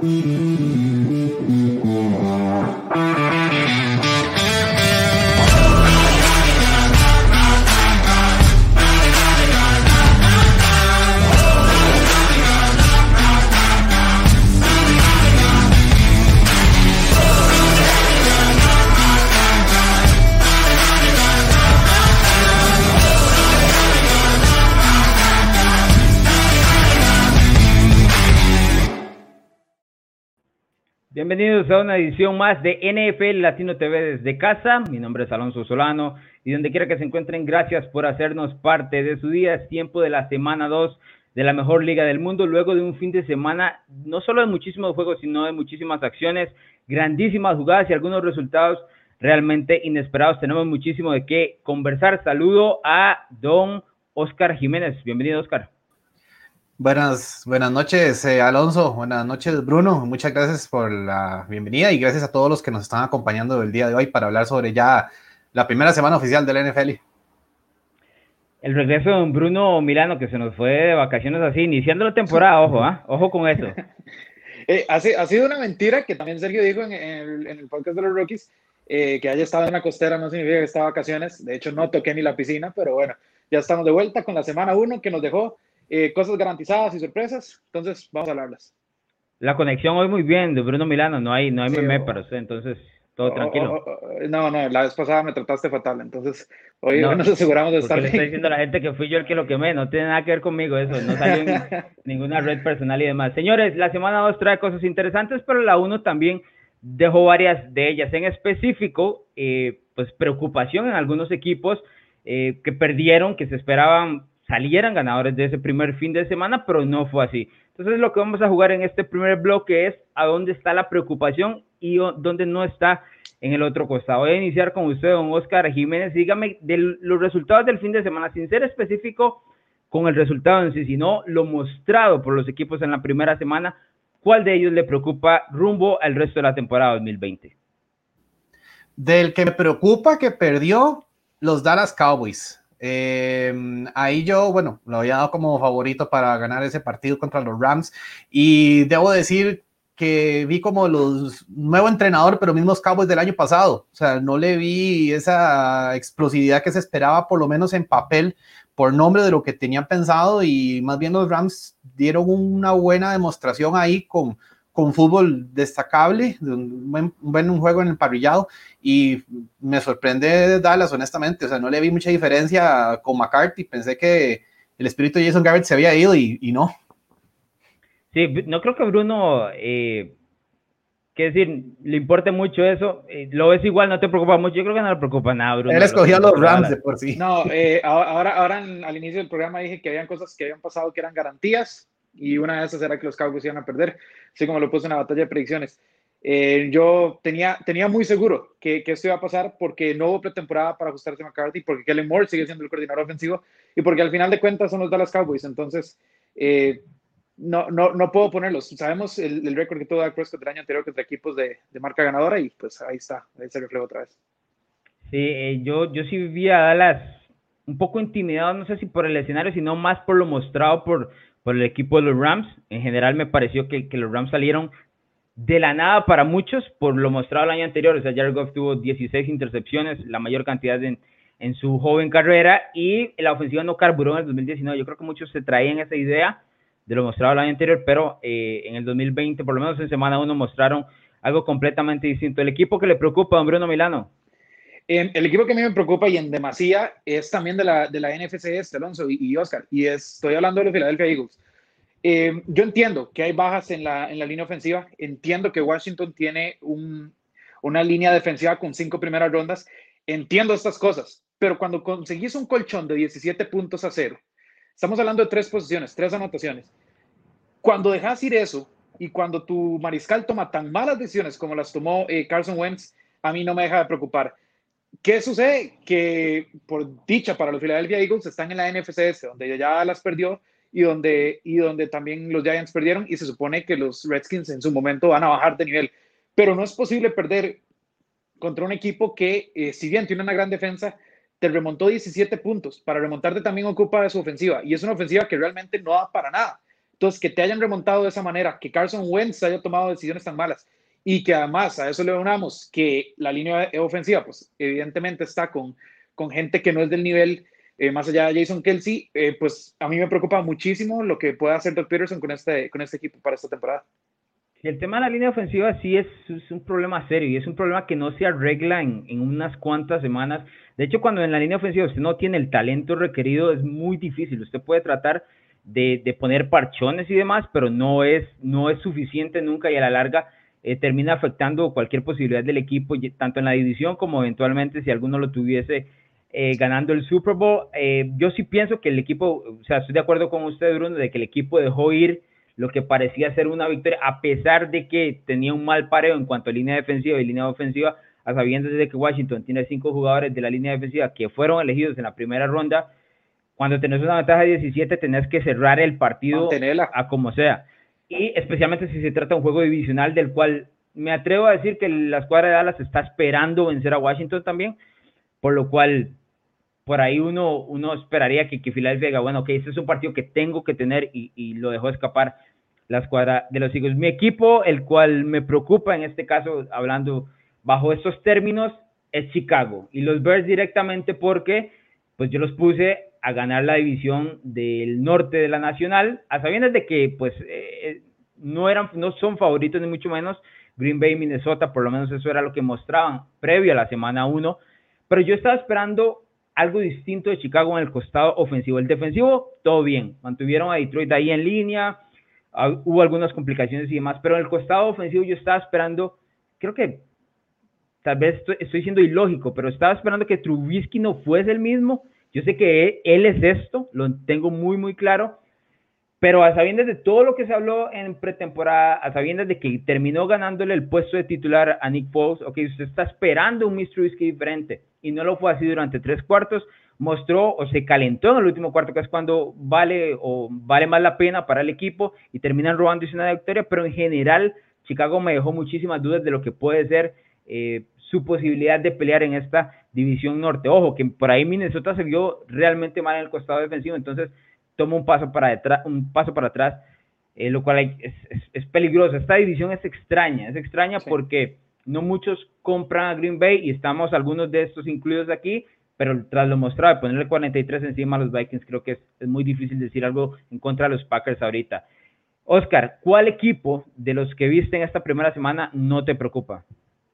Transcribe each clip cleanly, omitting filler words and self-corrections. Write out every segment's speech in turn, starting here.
Bienvenidos a una edición más de NFL Latino TV desde casa. Mi nombre es Alonso Solano y donde quiera que se encuentren, gracias por hacernos parte de su día. Es tiempo de la semana 2 de la mejor liga del mundo, luego de un fin de semana no solo de muchísimos juegos, sino de muchísimas acciones, grandísimas jugadas y algunos resultados realmente inesperados. Tenemos muchísimo de qué conversar. Saludo a don Oscar Jiménez. Bienvenido, Oscar. Buenas noches, Alonso. Buenas noches, Bruno. Muchas gracias por la bienvenida y gracias a todos los que nos están acompañando el día de hoy para hablar sobre ya la primera semana oficial del NFL. El regreso de don Bruno Milano, que se nos fue de vacaciones así, iniciando la temporada, ojo con eso. Ha sido una mentira que también Sergio dijo en el podcast de los Rookies, que haya estado en la costera no significa que estaba de vacaciones. De hecho, no toqué ni la piscina, pero bueno, ya estamos de vuelta con la semana 1 que nos dejó cosas garantizadas y sorpresas, entonces vamos a hablarlas. La conexión hoy muy bien de Bruno Milano, no hay sí, meme para usted, entonces todo tranquilo. No, la vez pasada me trataste fatal, entonces hoy nos aseguramos de estar bien. Le estoy diciendo a la gente que fui yo el que lo quemé, no tiene nada que ver conmigo eso, no salió en ninguna red personal y demás. Señores, la semana 2 trae cosas interesantes, pero la 1 también dejó varias de ellas, en específico, pues preocupación en algunos equipos que perdieron, que se esperaban salieran ganadores de ese primer fin de semana, pero no fue así. Entonces lo que vamos a jugar en este primer bloque es a dónde está la preocupación y dónde no está en el otro costado. Voy a iniciar con usted, don Oscar Jiménez. Dígame de los resultados del fin de semana, sin ser específico con el resultado en sí, sino lo mostrado por los equipos en la primera semana, ¿cuál de ellos le preocupa rumbo al resto de la temporada 2020? Del que me preocupa que perdió los Dallas Cowboys. Ahí yo, bueno, lo había dado como favorito para ganar ese partido contra los Rams y debo decir que vi como los nuevo entrenador, pero mismos Cowboys del año pasado. O sea, no le vi esa explosividad que se esperaba, por lo menos en papel, por nombre de lo que tenían pensado, y más bien los Rams dieron una buena demostración ahí con fútbol destacable, un buen juego en el parrillado, y me sorprende Dallas, honestamente. O sea, no le vi mucha diferencia con McCarthy. Pensé que el espíritu de Jason Garrett se había ido y no. Sí, no creo que Bruno, que decir, le importe mucho eso. Lo ves igual, no te preocupa mucho. Yo creo que no le preocupa nada, Bruno. Él escogió a los Rams de por sí. No, ahora al inicio del programa dije que habían cosas que habían pasado que eran garantías, y una de esas era que los Cowboys iban a perder, así como lo puse en la batalla de predicciones. Yo tenía muy seguro que esto iba a pasar, porque no hubo pretemporada para ajustarse a McCarthy, porque Kellen Moore sigue siendo el coordinador ofensivo y porque al final de cuentas son los Dallas Cowboys. Entonces no puedo ponerlos. Sabemos el récord que tuvo Dak Prescott el año anterior contra equipos de marca ganadora, y pues ahí está, ahí se refleja otra vez. Sí, yo sí vi a Dallas un poco intimidado, no sé si por el escenario, sino más por lo mostrado por el equipo de los Rams. En general me pareció que los Rams salieron de la nada para muchos por lo mostrado el año anterior. O sea, Jared Goff tuvo 16 intercepciones, la mayor cantidad en su joven carrera, y la ofensiva no carburó en el 2019. Yo creo que muchos se traían esa idea de lo mostrado el año anterior, pero en el 2020, por lo menos en semana 1, mostraron algo completamente distinto. ¿El equipo que le preocupa, don Bruno Milano? El equipo que a mí me preocupa y en demasía es también de la NFC Alonso y Oscar, y estoy hablando de los Philadelphia Eagles. Yo entiendo que hay bajas en la línea ofensiva, entiendo que Washington tiene una línea defensiva con 5 primeras rondas, entiendo estas cosas, pero cuando conseguís un colchón de 17 puntos a 0, estamos hablando de 3 posiciones, 3 anotaciones. Cuando dejas ir eso y cuando tu mariscal toma tan malas decisiones como las tomó Carson Wentz, a mí no me deja de preocupar. ¿Qué sucede? Que por dicha para los Philadelphia Eagles están en la NFC, donde ya las perdió, y donde también los Giants perdieron, y se supone que los Redskins en su momento van a bajar de nivel, pero no es posible perder contra un equipo que, si bien tiene una gran defensa, te remontó 17 puntos. Para remontarte también ocupa de su ofensiva, y es una ofensiva que realmente no da para nada. Entonces, que te hayan remontado de esa manera, que Carson Wentz haya tomado decisiones tan malas y que además a eso le unamos que la línea ofensiva, pues evidentemente está con gente que no es del nivel, más allá de Jason Kelce, pues a mí me preocupa muchísimo lo que pueda hacer Doug Peterson con este equipo para esta temporada. El tema de la línea ofensiva sí es un problema serio y es un problema que no se arregla en unas cuantas semanas. De hecho, cuando en la línea ofensiva usted no tiene el talento requerido, es muy difícil. Usted puede tratar de poner parchones y demás, pero no es suficiente nunca y a la larga termina afectando cualquier posibilidad del equipo, tanto en la división como eventualmente si alguno lo tuviese ganando el Super Bowl. Yo sí pienso que el equipo, o sea, estoy de acuerdo con usted, Bruno, de que el equipo dejó ir lo que parecía ser una victoria, a pesar de que tenía un mal pareo en cuanto a línea defensiva y línea ofensiva, a sabiendas de que Washington tiene 5 jugadores de la línea defensiva que fueron elegidos en la primera ronda. Cuando tenés una ventaja de 17, tenés que cerrar el partido a como sea. Y especialmente si se trata de un juego divisional del cual me atrevo a decir que la escuadra de Dallas está esperando vencer a Washington también, por lo cual por ahí uno esperaría que Philadelphia diga, bueno, ok, este es un partido que tengo que tener y lo dejó escapar la escuadra de los Eagles. Mi equipo, el cual me preocupa en este caso, hablando bajo estos términos, es Chicago. Y los Bears directamente porque pues yo los puse a ganar la división del norte de la Nacional, a sabiendas de que pues no son favoritos ni mucho menos. Green Bay y Minnesota, por lo menos eso era lo que mostraban previo a la semana 1, pero yo estaba esperando algo distinto de Chicago en el costado ofensivo. El defensivo, todo bien, mantuvieron a Detroit ahí en línea, hubo algunas complicaciones y demás, pero en el costado ofensivo yo estaba esperando, creo que tal vez estoy siendo ilógico, pero estaba esperando que Trubisky no fuese el mismo. Yo sé que él es esto, lo tengo muy, muy claro, pero a sabiendas de todo lo que se habló en pretemporada, a sabiendas de que terminó ganándole el puesto de titular a Nick Foles, ok, usted está esperando un Mr. Trubisky diferente, y no lo fue así durante 3 cuartos, mostró o se calentó en el último cuarto, que es cuando vale más la pena para el equipo, y terminan robándose una victoria, pero en general Chicago me dejó muchísimas dudas de lo que puede ser su posibilidad de pelear en esta división norte. Ojo, que por ahí Minnesota se vio realmente mal en el costado defensivo, entonces toma un paso para atrás, lo cual es peligroso. Esta división es extraña sí, porque no muchos compran a Green Bay y estamos algunos de estos incluidos aquí, pero tras lo mostrado de ponerle 43 encima a los Vikings, creo que es muy difícil decir algo en contra de los Packers ahorita. Oscar, ¿cuál equipo de los que viste en esta primera semana no te preocupa?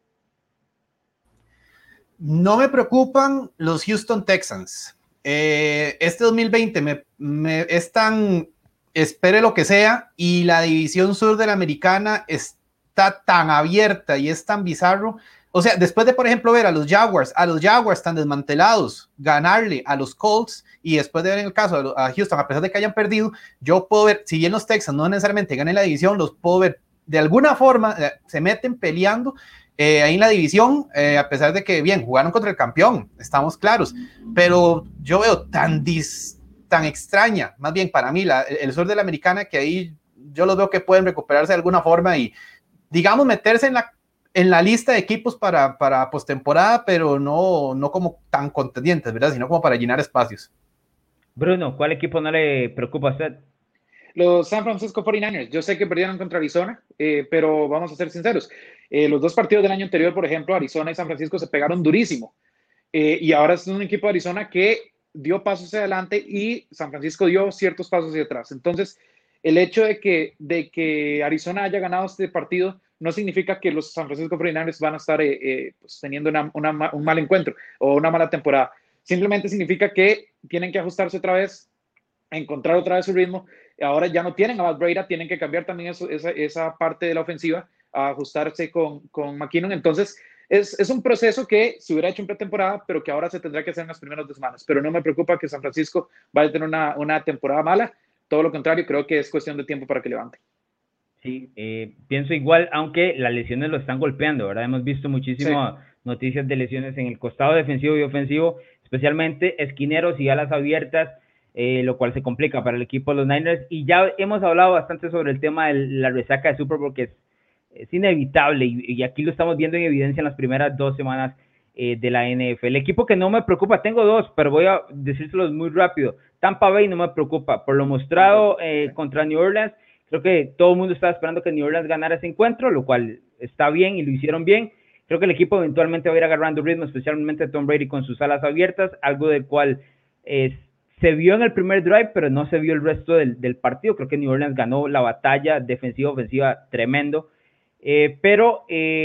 No me preocupan los Houston Texans. Este 2020 es tan, espere lo que sea, y la división sur de la americana está tan abierta y es tan bizarro. O sea, después de, por ejemplo, ver a los Jaguars tan desmantelados, ganarle a los Colts, y después de ver en el caso a Houston, a pesar de que hayan perdido, yo puedo ver, si bien los Texans no necesariamente ganen la división, los puedo ver de alguna forma, se meten peleando ahí en la división, a pesar de que, bien, jugaron contra el campeón, estamos claros, pero yo veo tan extraña, más bien para mí, el sur de la americana, que ahí yo los veo que pueden recuperarse de alguna forma y, digamos, meterse en la lista de equipos para postemporada, pero no como tan contendientes, ¿verdad? Sino como para llenar espacios. Bruno, ¿cuál equipo no le preocupa a usted? Los San Francisco 49ers. Yo sé que perdieron contra Arizona, pero vamos a ser sinceros. Los 2 partidos del año anterior, por ejemplo, Arizona y San Francisco se pegaron durísimo. Y ahora es un equipo de Arizona que dio pasos hacia adelante y San Francisco dio ciertos pasos hacia atrás. Entonces, el hecho de que Arizona haya ganado este partido no significa que los San Francisco 49ers van a estar pues, teniendo un mal encuentro o una mala temporada. Simplemente significa que tienen que ajustarse otra vez, encontrar otra vez su ritmo. Ahora ya no tienen a Matt Breida, tienen que cambiar también esa parte de la ofensiva, a ajustarse con McKinnon. Entonces, es un proceso que se hubiera hecho en pretemporada, pero que ahora se tendrá que hacer en las primeras 2 semanas. Pero no me preocupa que San Francisco vaya a tener una temporada mala. Todo lo contrario, creo que es cuestión de tiempo para que levante. Sí, pienso igual, aunque las lesiones lo están golpeando, ¿verdad? Hemos visto muchísimas noticias de lesiones en el costado defensivo y ofensivo, especialmente esquineros y alas abiertas, lo cual se complica para el equipo de los Niners. Y ya hemos hablado bastante sobre el tema de la resaca de Super Bowl, que es inevitable, y aquí lo estamos viendo en evidencia en las primeras 2 semanas de la NFL. El equipo que no me preocupa, tengo 2, pero voy a decírselos muy rápido. Tampa Bay no me preocupa. Por lo mostrado contra New Orleans, creo que todo el mundo estaba esperando que New Orleans ganara ese encuentro, lo cual está bien y lo hicieron bien. Creo que el equipo eventualmente va a ir agarrando ritmo, especialmente Tom Brady con sus alas abiertas, algo del cual se vio en el primer drive, pero no se vio el resto del partido. Creo que New Orleans ganó la batalla defensiva-ofensiva tremendo. Pero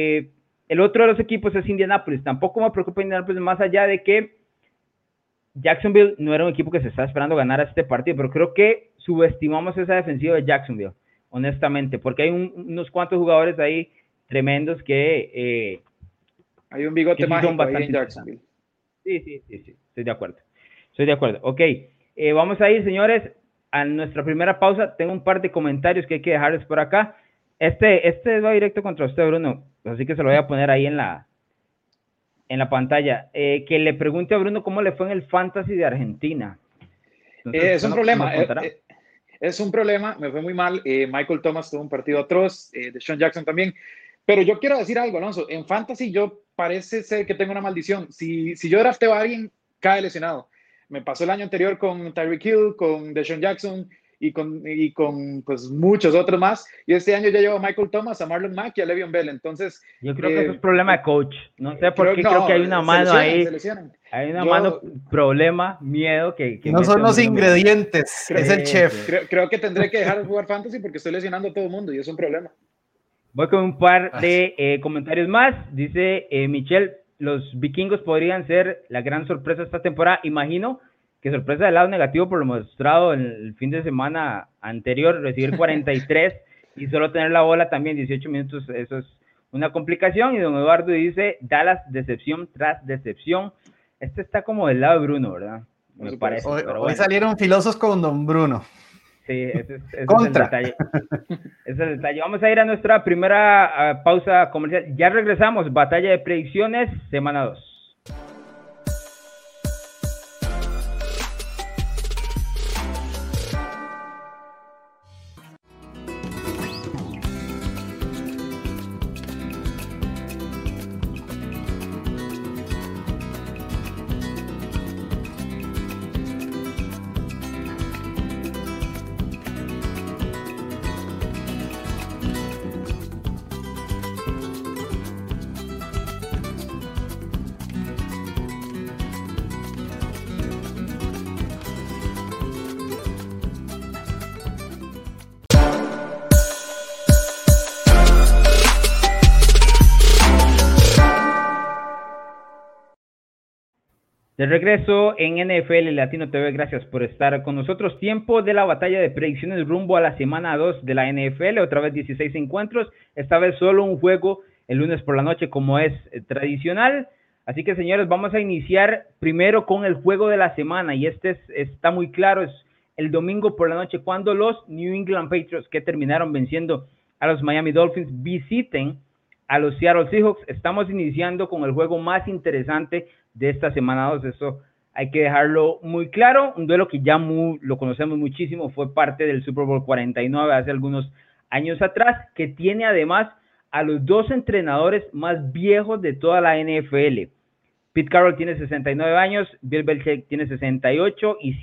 el otro de los equipos es Indianapolis. Tampoco me preocupa Indianapolis, más allá de que Jacksonville no era un equipo que se estaba esperando ganar a este partido, pero creo que subestimamos esa defensiva de Jacksonville, honestamente, porque hay unos cuantos jugadores ahí tremendos que... hay un bigote mágico ahí en Jacksonville. Sí, estoy de acuerdo. Ok, vamos a ir, señores, a nuestra primera pausa. Tengo un par de comentarios que hay que dejarles por acá. Este va directo contra usted, Bruno, así que se lo voy a poner ahí en la pantalla. Que le pregunte a Bruno cómo le fue en el Fantasy de Argentina. Entonces, es un problema. Es un problema, me fue muy mal. Michael Thomas tuvo un partido atroz, Deshaun Jackson también. Pero yo quiero decir algo, Alonso. En Fantasy yo parece ser que tengo una maldición. Si yo drafteo a alguien, cae lesionado. Me pasó el año anterior con Tyreek Hill, con Deshaun Jackson y con pues, muchos otros más. Y este año ya llevo a Michael Thomas, a Marlon Mack y a Le'Veon Bell. Entonces, yo creo que eso es problema de coach. No sé por qué, creo que hay una mano ahí. Hay una mano, problema, miedo que no son los ingredientes, es el chef. Creo que tendré que dejar de jugar Fantasy porque estoy lesionando a todo el mundo y es un problema. Voy con un par de comentarios más. Dice Michelle, los vikingos podrían ser la gran sorpresa esta temporada. Imagino que sorpresa del lado negativo por lo mostrado en el fin de semana anterior, recibir 43 y solo tener la bola también 18 minutos, eso es una complicación. Y don Eduardo dice, Dallas, decepción tras decepción. Este está como del lado de Bruno, ¿verdad? Me parece. Hoy salieron filosos con don Bruno. Sí, ese es el detalle. Ese es el detalle. Vamos a ir a nuestra primera pausa comercial. Ya regresamos. Batalla de predicciones, semana 2. De regreso en NFL Latino TV, gracias por estar con nosotros. Tiempo de la batalla de predicciones rumbo a la semana 2 de la NFL, otra vez 16 encuentros, esta vez solo un juego el lunes por la noche como es tradicional. Así que señores, vamos a iniciar primero con el juego de la semana y está muy claro, es el domingo por la noche cuando los New England Patriots, que terminaron venciendo a los Miami Dolphins, visiten a los Seattle Seahawks. Estamos iniciando con el juego más interesante de esta semana 2, eso hay que dejarlo muy claro, un duelo que ya lo conocemos muchísimo, fue parte del Super Bowl 49 hace algunos años atrás, que tiene además a los dos entrenadores más viejos de toda la NFL. Pete Carroll tiene 69 años, Bill Belichick tiene 68 y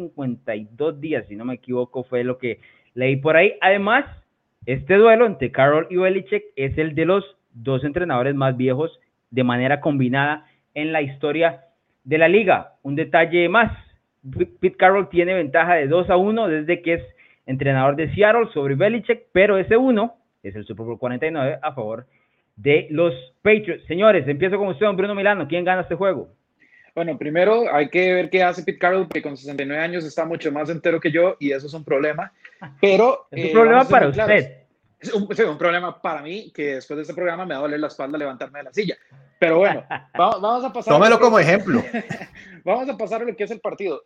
152 días, si no me equivoco, fue lo que leí por ahí. Además, este duelo entre Carroll y Belichick es el de los dos entrenadores más viejos de manera combinada en la historia de la liga. Un detalle más, Pete Carroll tiene ventaja de 2-1 desde que es entrenador de Seattle sobre Belichick, pero ese 1 es el Super Bowl 49 a favor de los Patriots. Señores, empiezo con usted, don Bruno Milano. ¿Quién gana este juego? Bueno, primero hay que ver qué hace Pete Carroll, que con 69 años está mucho más entero que yo y eso es un problema. Pero es un problema para usted. Es un problema para mí, que después de este programa me va a doler la espalda levantarme de la silla. Pero bueno, vamos a pasar. Tómelo como ejemplo. Vamos a pasar a lo que es el partido.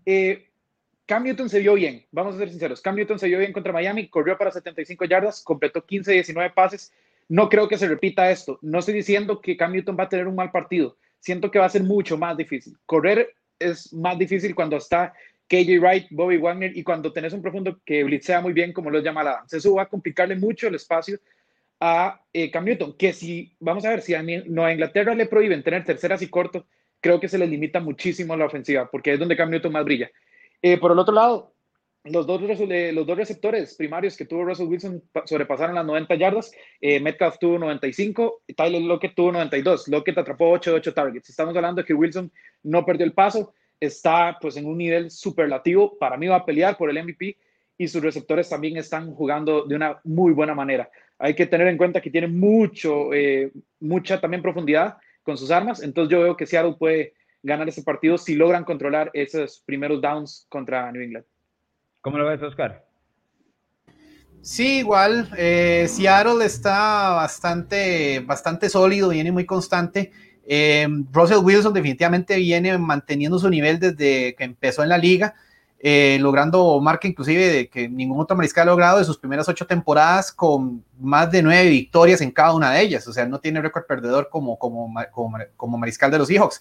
Cam Newton se vio bien, vamos a ser sinceros. Cam Newton se vio bien contra Miami, corrió para 75 yardas, completó 15-19 pases. No creo que se repita esto. No estoy diciendo que Cam Newton va a tener un mal partido. Siento que va a ser mucho más difícil. Correr es más difícil cuando está KJ Wright, Bobby Wagner y cuando tenés un profundo que blitzea muy bien, como lo llama Adams. Eso va a complicarle mucho el espacio a Cam Newton, que vamos a ver, si a Nueva Inglaterra le prohíben tener terceras y corto, creo que se les limita muchísimo la ofensiva, porque es donde Cam Newton más brilla. Por el otro lado, los dos receptores primarios que tuvo Russell Wilson sobrepasaron las 90 yardas. Metcalf tuvo 95, Tyler Lockett tuvo 92. Lockett atrapó 8 de 8 targets. Estamos hablando de que Wilson no perdió el paso, está pues en un nivel superlativo. Para mí va a pelear por el MVP y sus receptores también están jugando de una muy buena manera. Hay que tener en cuenta que tiene mucha también profundidad con sus armas. Entonces yo veo que Seattle puede ganar ese partido si logran controlar esos primeros downs contra New England. ¿Cómo lo ves, Oscar? Sí, igual, Seattle está bastante sólido, viene muy constante. Russell Wilson definitivamente viene manteniendo su nivel desde que empezó en la liga, logrando marca inclusive de que ningún otro mariscal ha logrado de sus primeras 8 temporadas, con más de 9 victorias en cada una de ellas. O sea, no tiene récord perdedor como mariscal de los Seahawks.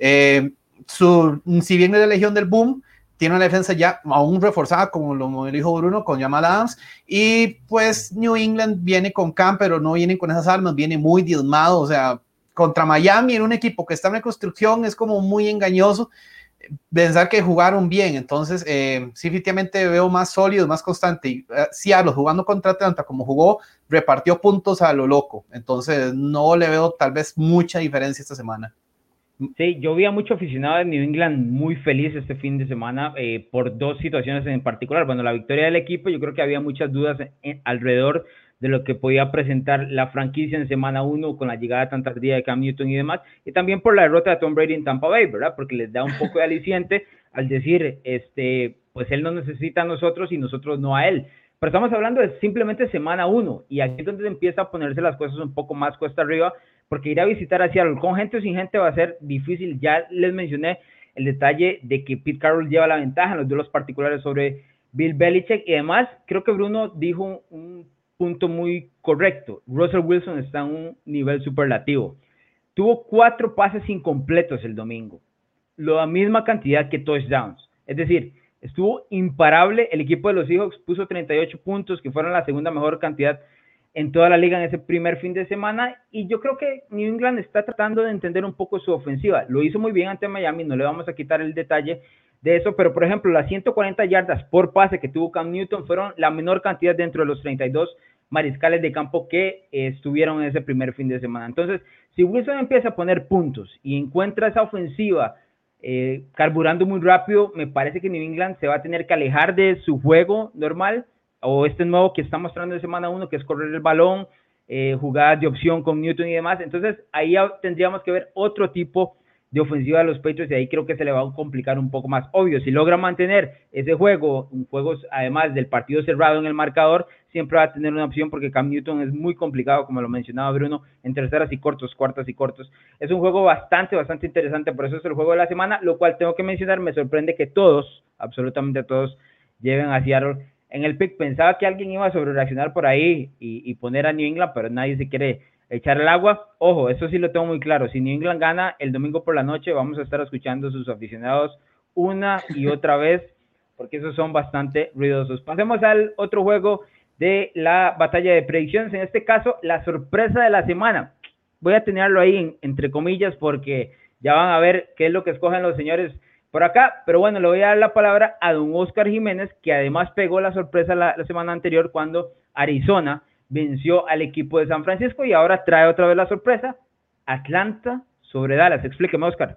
Si bien es la legión del boom, tiene una defensa ya aún reforzada, como lo dijo Bruno, con Jamal Adams, y pues New England viene con Cam, pero no vienen con esas armas, viene muy diezmado. O sea, contra Miami, en un equipo que está en reconstrucción, es como muy engañoso pensar que jugaron bien. Entonces, sí, efectivamente veo más sólido, más constante. Y Seattle jugando contra Atlanta como jugó, repartió puntos a lo loco. Entonces, no le veo tal vez mucha diferencia esta semana. Sí, yo vi a mucho aficionado de New England muy feliz este fin de semana por dos situaciones en particular. Bueno, la victoria del equipo, yo creo que había muchas dudas alrededor de lo que podía presentar la franquicia en semana 1 con la llegada tan tardía de Cam Newton y demás, y también por la derrota de Tom Brady en Tampa Bay, ¿verdad? Porque les da un poco de aliciente al decir, pues él nos necesita a nosotros y nosotros no a él. Pero estamos hablando de simplemente semana 1, y aquí es donde empieza a ponerse las cosas un poco más cuesta arriba, porque ir a visitar a Seattle con gente o sin gente va a ser difícil. Ya les mencioné el detalle de que Pete Carroll lleva la ventaja en los duelos particulares sobre Bill Belichick, y además creo que Bruno dijo un punto muy correcto. Russell Wilson está en un nivel superlativo. Tuvo 4 pases incompletos el domingo, la misma cantidad que touchdowns. Es decir, estuvo imparable. El equipo de los Seahawks puso 38 puntos, que fueron la segunda mejor cantidad en toda la liga en ese primer fin de semana, y yo creo que New England está tratando de entender un poco su ofensiva. Lo hizo muy bien ante Miami, no le vamos a quitar el detalle de eso, pero por ejemplo, las 140 yardas por pase que tuvo Cam Newton fueron la menor cantidad dentro de los 32 mariscales de campo que estuvieron en ese primer fin de semana. Entonces, si Wilson empieza a poner puntos y encuentra esa ofensiva carburando muy rápido, me parece que New England se va a tener que alejar de su juego normal, o este nuevo que está mostrando en semana 1, que es correr el balón, jugadas de opción con Newton y demás. Entonces ahí tendríamos que ver otro tipo de ofensiva de los Patriots, y ahí creo que se le va a complicar un poco más. Obvio, si logra mantener ese juego, un juego además del partido cerrado en el marcador, siempre va a tener una opción, porque Cam Newton es muy complicado, como lo mencionaba Bruno, en terceras y cortos, cuartas y cortos. Es un juego bastante interesante, por eso es el juego de la semana, lo cual tengo que mencionar, me sorprende que todos, absolutamente todos, lleven a Seattle en el pick. Pensaba que alguien iba a sobrereaccionar por ahí y poner a New England, pero nadie se quiere echar el agua. Ojo, eso sí lo tengo muy claro. Si New England gana el domingo por la noche, vamos a estar escuchando a sus aficionados una y otra vez, porque esos son bastante ruidosos. Pasemos al otro juego de la batalla de predicciones. En este caso, la sorpresa de la semana. Voy a tenerlo ahí entre comillas, porque ya van a ver qué es lo que escogen los señores por acá, pero bueno, le voy a dar la palabra a don Oscar Jiménez, que además pegó la sorpresa la semana anterior cuando Arizona venció al equipo de San Francisco, y ahora trae otra vez la sorpresa, Atlanta sobre Dallas. Explíqueme, Oscar.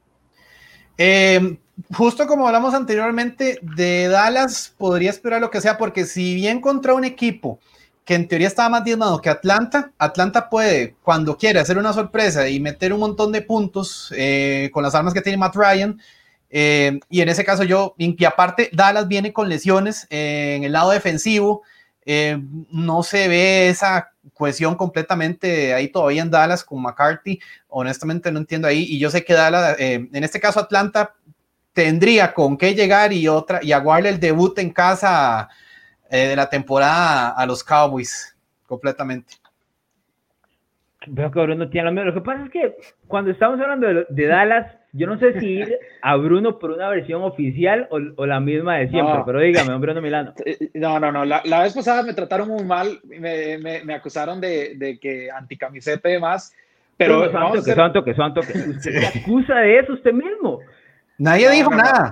Justo como hablamos anteriormente, de Dallas podría esperar lo que sea, porque si bien contra un equipo que en teoría estaba más diezmado que Atlanta puede, cuando quiere, hacer una sorpresa y meter un montón de puntos con las armas que tiene Matt Ryan. Y en ese caso y aparte Dallas viene con lesiones en el lado defensivo, no se ve esa cohesión completamente ahí todavía en Dallas con McCarthy. Honestamente no entiendo ahí, y yo sé que Dallas, en este caso Atlanta, tendría con qué llegar y aguarle el debut en casa de la temporada a los Cowboys completamente. Veo que Bruno tiene lo mismo. Lo que pasa es que cuando estamos hablando de Dallas, yo no sé si ir a Bruno por una versión oficial o la misma de siempre, pero dígame, Bruno Milano. No. La vez pasada me trataron muy mal, me acusaron de que anticamiseta y demás, pero... Santo que. ¿Usted se acusa de eso usted mismo? Nadie dijo nada.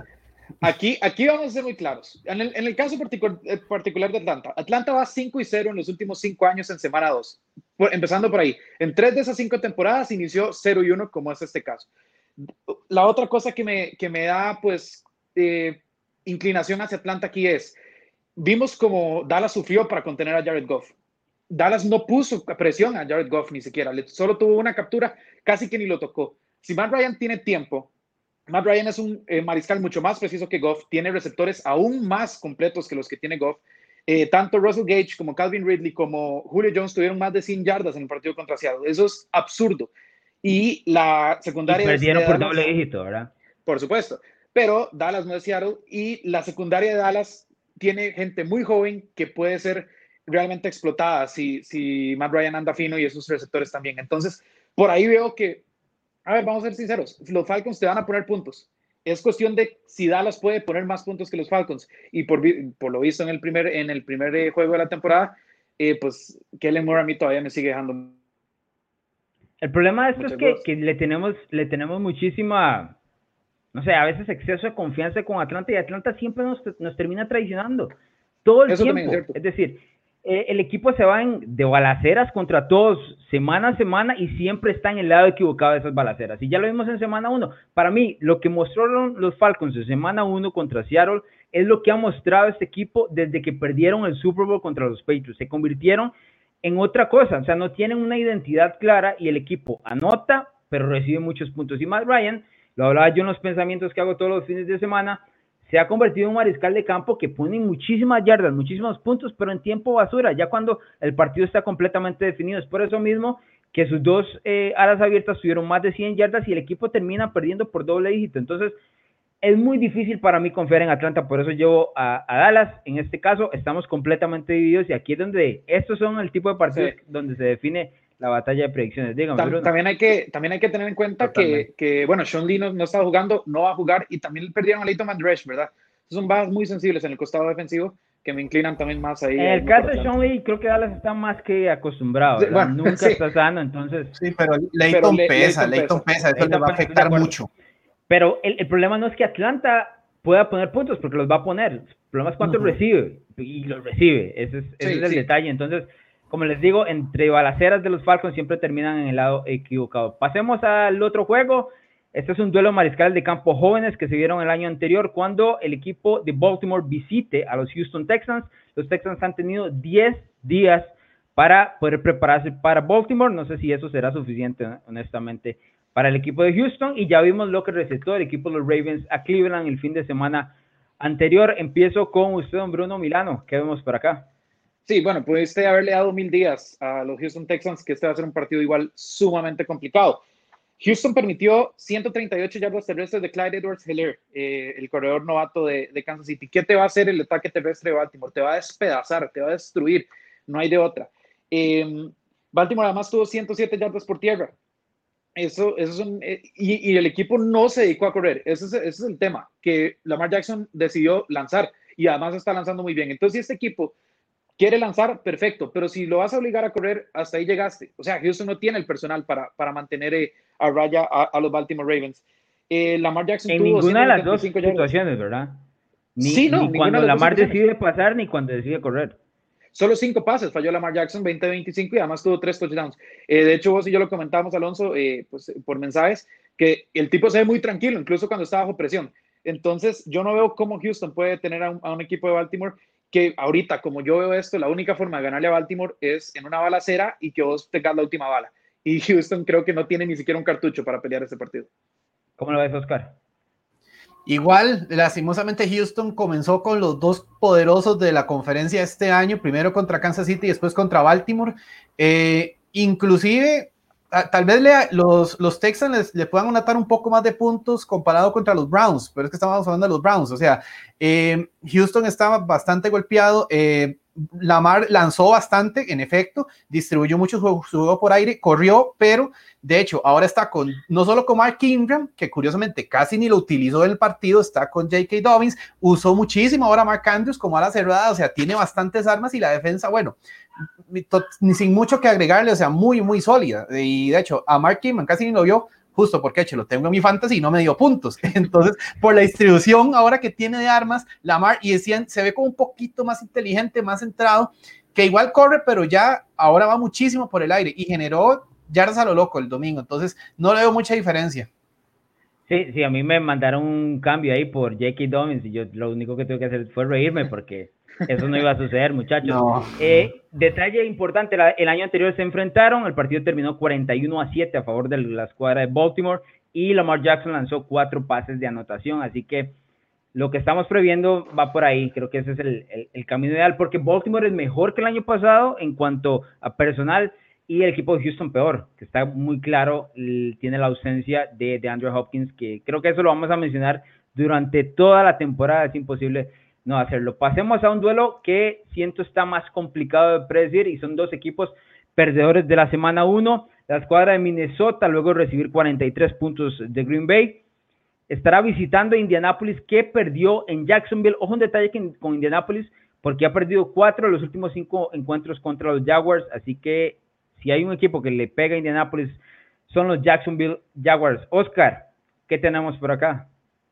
Aquí vamos a ser muy claros. En el caso particular de Atlanta, Atlanta va 5-0 en los últimos 5 años en semana 2. Empezando por ahí. En 3 de esas 5 temporadas inició 0-1, como es este caso. La otra cosa que me da, pues, inclinación hacia Atlanta aquí es, vimos como Dallas sufrió para contener a Jared Goff. Dallas no puso presión a Jared Goff ni siquiera, solo tuvo una captura, casi que ni lo tocó. Si Matt Ryan tiene tiempo, Matt Ryan es un mariscal mucho más preciso que Goff, tiene receptores aún más completos que los que tiene Goff. Tanto Russell Gage como Calvin Ridley como Julio Jones tuvieron más de 100 yardas en el partido contra Seattle. Eso es absurdo. Y la secundaria... Y perdieron por doble dígito, ¿verdad? Por supuesto. Pero Dallas no es Seattle y la secundaria de Dallas tiene gente muy joven que puede ser realmente explotada si Matt Ryan anda fino y esos receptores también. Entonces, por ahí veo que, a ver, vamos a ser sinceros, los Falcons te van a poner puntos. Es cuestión de si Dallas puede poner más puntos que los Falcons. Y por lo visto en el primer juego de la temporada, pues Kellen Moore a mí todavía me sigue dejando. El problema de esto es que le tenemos muchísima, no sé, a veces exceso de confianza con Atlanta, y Atlanta siempre nos termina traicionando todo el tiempo. Es decir, el equipo se va de balaceras contra todos semana a semana y siempre está en el lado equivocado de esas balaceras. Y ya lo vimos en semana 1. Para mí, lo que mostraron los Falcons en semana 1 contra Seattle es lo que ha mostrado este equipo desde que perdieron el Super Bowl contra los Patriots. Se convirtieron en otra cosa, o sea, no tienen una identidad clara y el equipo anota, pero recibe muchos puntos. Y Matt Ryan, lo hablaba yo en los pensamientos que hago todos los fines de semana, se ha convertido en un mariscal de campo que pone muchísimas yardas, muchísimos puntos, pero en tiempo basura, ya cuando el partido está completamente definido. Es por eso mismo que sus dos alas abiertas tuvieron más de 100 yardas y el equipo termina perdiendo por doble dígito. Entonces, es muy difícil para mí confiar en Atlanta, por eso llevo a Dallas. En este caso, estamos completamente divididos y aquí es donde estos son el tipo de partidos donde se define la batalla de predicciones. Dígame, Bruno. También hay que tener en cuenta que bueno, Sean Lee no estaba jugando, no va a jugar, y también perdieron a Leighton Van Der Esch, ¿verdad? Son bajas muy sensibles en el costado defensivo que me inclinan también más ahí. En el caso de Sean Lee, creo que Dallas está más que acostumbrado, bueno, nunca está sano, entonces... Sí, pero Leighton pesa, eso le va a afectar mucho. Pero el problema no es que Atlanta pueda poner puntos, porque los va a poner. El problema es cuánto recibe, y los recibe. Ese es el detalle. Entonces, como les digo, entre balaceras de los Falcons siempre terminan en el lado equivocado. Pasemos al otro juego. Este es un duelo mariscal de campo jóvenes que se vieron el año anterior cuando el equipo de Baltimore visite a los Houston Texans. Los Texans han tenido 10 días para poder prepararse para Baltimore. No sé si eso será suficiente, honestamente, para el equipo de Houston, y ya vimos lo que recetó el equipo de los Ravens a Cleveland el fin de semana anterior. Empiezo con usted, don Bruno Milano. ¿Qué vemos por acá? Sí, bueno, pudiste haberle dado 1000 días a los Houston Texans, que este va a ser un partido igual sumamente complicado. Houston permitió 138 yardas terrestres de Clyde Edwards-Helaire, el corredor novato de Kansas City. ¿Qué te va a hacer el ataque terrestre de Baltimore? Te va a despedazar, te va a destruir, no hay de otra. Baltimore además tuvo 107 yardas por tierra. Y el equipo no se dedicó a correr. Ese es el tema, que Lamar Jackson decidió lanzar y además está lanzando muy bien. Entonces, si este equipo quiere lanzar, perfecto, pero si lo vas a obligar a correr, hasta ahí llegaste. O sea, Houston no tiene el personal para mantener a raya a los Baltimore Ravens. Lamar Jackson tuvo ninguna de las dos situaciones, ¿verdad? Ni cuando Lamar decide pasar, ni cuando decide correr. Solo 5 pases falló Lamar Jackson, 20-25, y además tuvo 3 touchdowns. De hecho, vos y yo lo comentábamos, Alonso, pues, por mensajes, que el tipo se ve muy tranquilo, incluso cuando está bajo presión. Entonces, yo no veo cómo Houston puede tener a un equipo de Baltimore que ahorita, como yo veo esto, la única forma de ganarle a Baltimore es en una balacera y que vos tengas la última bala. Y Houston creo que no tiene ni siquiera un cartucho para pelear este partido. ¿Cómo lo ves, Oscar? Igual, lastimosamente Houston comenzó con los dos poderosos de la conferencia este año, primero contra Kansas City y después contra Baltimore. Inclusive, tal vez los Texans le puedan anotar un poco más de puntos comparado contra los Browns, pero es que estamos hablando de los Browns. O sea, Houston estaba bastante golpeado. Lamar lanzó bastante, en efecto, distribuyó mucho su juego por aire, corrió, pero de hecho ahora está no solo con Mark Ingram, que curiosamente casi ni lo utilizó en el partido, está con J.K. Dobbins, usó muchísimo ahora Mark Andrews como ala cerrada, o sea, tiene bastantes armas y la defensa, bueno, sin mucho que agregarle, o sea, muy, muy sólida. Y de hecho, a Mark Ingram casi ni lo vio justo porque lo tengo en mi fantasy y no me dio puntos. Entonces, por la distribución ahora que tiene de armas, Lamar, y decían, se ve como un poquito más inteligente, más centrado, que igual corre, pero ya ahora va muchísimo por el aire y generó yardas a lo loco el domingo. Entonces, no le veo mucha diferencia. Sí, a mí me mandaron un cambio ahí por J.K. Dobbins y yo lo único que tuve que hacer fue reírme porque eso no iba a suceder, muchachos. No. Detalle importante, el año anterior se enfrentaron, el partido terminó 41-7 a favor de la escuadra de Baltimore y Lamar Jackson lanzó 4 pases de anotación, así que lo que estamos previendo va por ahí, creo que ese es el camino ideal, porque Baltimore es mejor que el año pasado en cuanto a personal, y el equipo de Houston peor, que está muy claro, tiene la ausencia de Andrew Hopkins, que creo que eso lo vamos a mencionar durante toda la temporada, es imposible no hacerlo. Pasemos a un duelo que siento está más complicado de predecir, y son 2 equipos perdedores de la semana 1, la escuadra de Minnesota, luego de recibir 43 puntos de Green Bay, estará visitando Indianapolis, que perdió en Jacksonville. Ojo, un detalle con Indianapolis, porque ha perdido 4 de los últimos 5 encuentros contra los Jaguars, así que si hay un equipo que le pega a Indianapolis, son los Jacksonville Jaguars. Oscar, ¿qué tenemos por acá?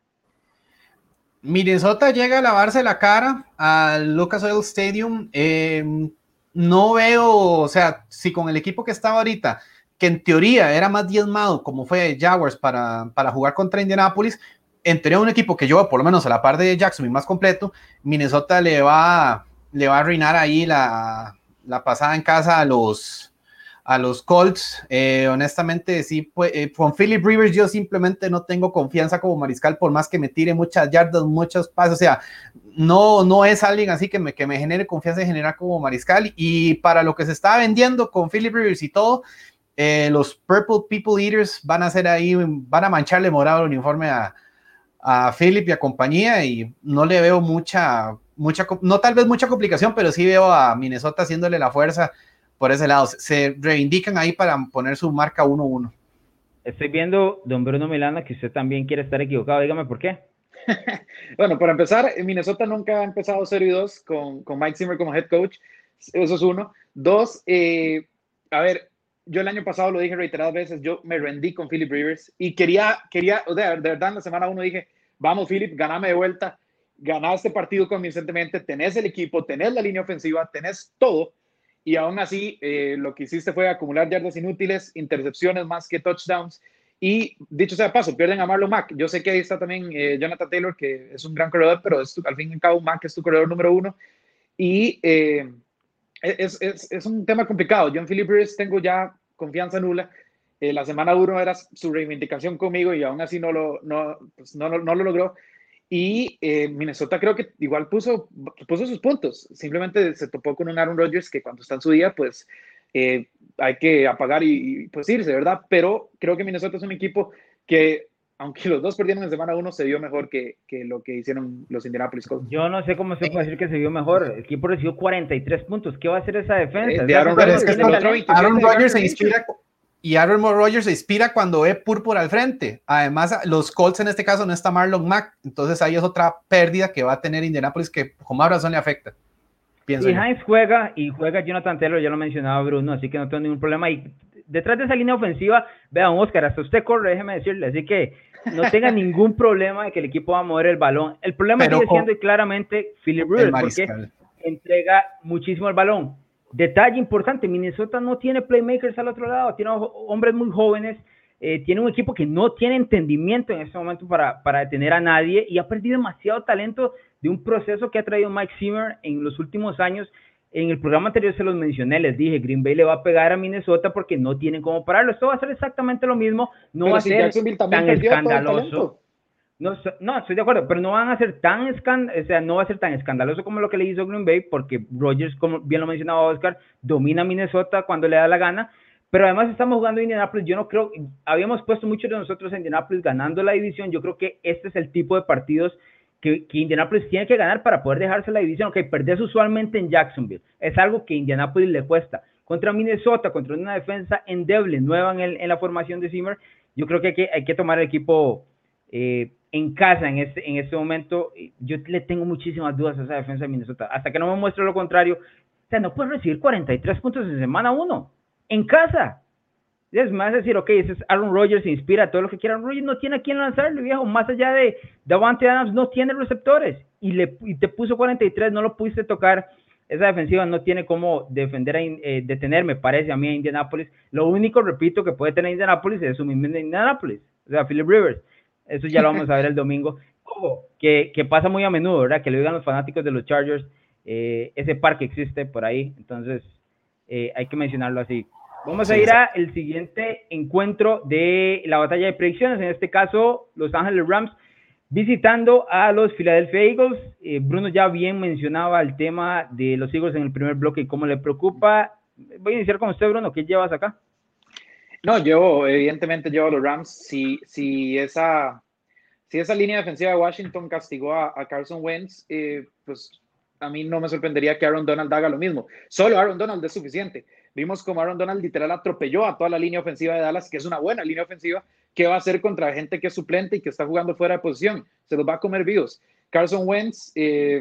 Minnesota llega a lavarse la cara al Lucas Oil Stadium. No veo, o sea, si con el equipo que estaba ahorita, que en teoría era más diezmado, como fue Jaguars para jugar contra Indianapolis, en teoría un equipo que yo, por lo menos a la par de Jacksonville más completo, Minnesota le va a arruinar ahí la pasada en casa a los Colts. Honestamente, sí, pues, con Philip Rivers yo simplemente no tengo confianza como mariscal, por más que me tire muchas yardas, muchos pasos, o sea, no es alguien así que me genere confianza en general como mariscal, y para lo que se está vendiendo con Philip Rivers y todo, los Purple People Eaters van a hacer ahí, van a mancharle morado el uniforme a Philip y a compañía, y no le veo mucha, no tal vez mucha complicación, pero sí veo a Minnesota haciéndole la fuerza por ese lado. Se reivindican ahí para poner su marca 1-1. Estoy viendo, don Bruno Milano, que usted también quiere estar equivocado. Dígame por qué. Bueno, para empezar, Minnesota nunca ha empezado 0-2 con Mike Zimmer como head coach. Eso es 1. 2, a ver, yo el año pasado lo dije reiteradas veces, yo me rendí con Philip Rivers y quería, o sea, de verdad en la semana 1 dije, vamos Philip, ganame de vuelta, ganá este partido convincentemente, tenés el equipo, tenés la línea ofensiva, tenés todo, y aún así lo que hiciste fue acumular yardas inútiles, intercepciones más que touchdowns, y dicho sea de paso, pierden a Marlon Mack. Yo sé que ahí está también Jonathan Taylor, que es un gran corredor, pero al fin y al cabo Mack es tu corredor número 1, y es un tema complicado. John Philip Rivers tengo ya confianza nula. La semana 1 era su reivindicación conmigo y aún así no lo logró. Y Minnesota creo que igual puso sus puntos. Simplemente se topó con un Aaron Rodgers que cuando está en su día, pues hay que apagar y pues irse, ¿verdad? Pero creo que Minnesota es un equipo que, aunque los dos perdieron en semana 1, se vio mejor que lo que hicieron los Indianapolis Colts. Yo no sé cómo se puede decir que se vio mejor. El equipo recibió 43 puntos. ¿Qué va a hacer esa defensa? De Aaron Rodgers, Aaron Rodgers se inspira, y Aaron Rodgers se inspira cuando ve púrpura al frente. Además, los Colts en este caso no está Marlon Mack, entonces ahí es otra pérdida que va a tener Indianapolis que con más razón le afecta. Y Hines juega Jonathan Taylor, ya lo mencionaba Bruno, así que no tengo ningún problema. Y detrás de esa línea ofensiva, vean, Oscar, hasta usted corre, déjeme decirle, así que no tenga ningún problema de que el equipo va a mover el balón. El problema sigue siendo claramente Philip Rivers, porque entrega muchísimo el balón. Detalle importante, Minnesota no tiene playmakers al otro lado, tiene hombres muy jóvenes, tiene un equipo que no tiene entendimiento en este momento para detener a nadie, y ha perdido demasiado talento de un proceso que ha traído Mike Zimmer en los últimos años. En el programa anterior se los mencioné, les dije, Green Bay le va a pegar a Minnesota porque no tienen cómo pararlo. Esto va a ser exactamente lo mismo, no pero va si a ser tan escandaloso. No, estoy de acuerdo, pero no van a ser no va a ser tan escandaloso como lo que le hizo Green Bay, porque Rodgers, como bien lo mencionaba Oscar, domina Minnesota cuando le da la gana. Pero además estamos jugando en Indianapolis. Yo no creo, habíamos puesto muchos de nosotros en Indianapolis ganando la división. Yo creo que este es el tipo de partidos que Indianapolis tiene que ganar para poder dejarse la división. Ok, perdés usualmente en Jacksonville, es algo que Indianapolis le cuesta. Contra Minnesota, contra una defensa endeble, nueva en la formación de Zimmer, yo creo que hay que tomar el equipo en casa en este momento. Yo le tengo muchísimas dudas a esa defensa de Minnesota, hasta que no me muestre lo contrario. O sea, no puedes recibir 43 puntos en semana 1, en casa. Es más decir, ok, ese es Aaron Rodgers, se inspira todo lo que quiera. Aaron Rodgers no tiene a quién lanzarle, viejo. Más allá de Davante Adams, no tiene receptores. Y te puso 43, no lo pudiste tocar. Esa defensiva no tiene cómo detener, me parece a mí, a Indianapolis. Lo único, repito, que puede tener Indianapolis es su mismo Indianapolis, o sea, Philip Rivers. Eso ya lo vamos a ver el domingo. Ojo, que pasa muy a menudo, ¿verdad? Que lo digan los fanáticos de los Chargers, ese par que existe por ahí. Entonces, hay que mencionarlo así. Vamos a ir al siguiente encuentro de la batalla de predicciones. En este caso, Los Ángeles Rams visitando a los Philadelphia Eagles. Bruno ya bien mencionaba el tema de los Eagles en el primer bloque y cómo le preocupa. Voy a iniciar con usted, Bruno. ¿Qué llevas acá? No, evidentemente llevo a los Rams. Si esa línea defensiva de Washington castigó a Carson Wentz, pues a mí no me sorprendería que Aaron Donald haga lo mismo. Solo Aaron Donald es suficiente. Vimos como Aaron Donald literal atropelló a toda la línea ofensiva de Dallas, que es una buena línea ofensiva. ¿Qué va a hacer contra gente que es suplente y que está jugando fuera de posición? Se los va a comer vivos. Carson Wentz,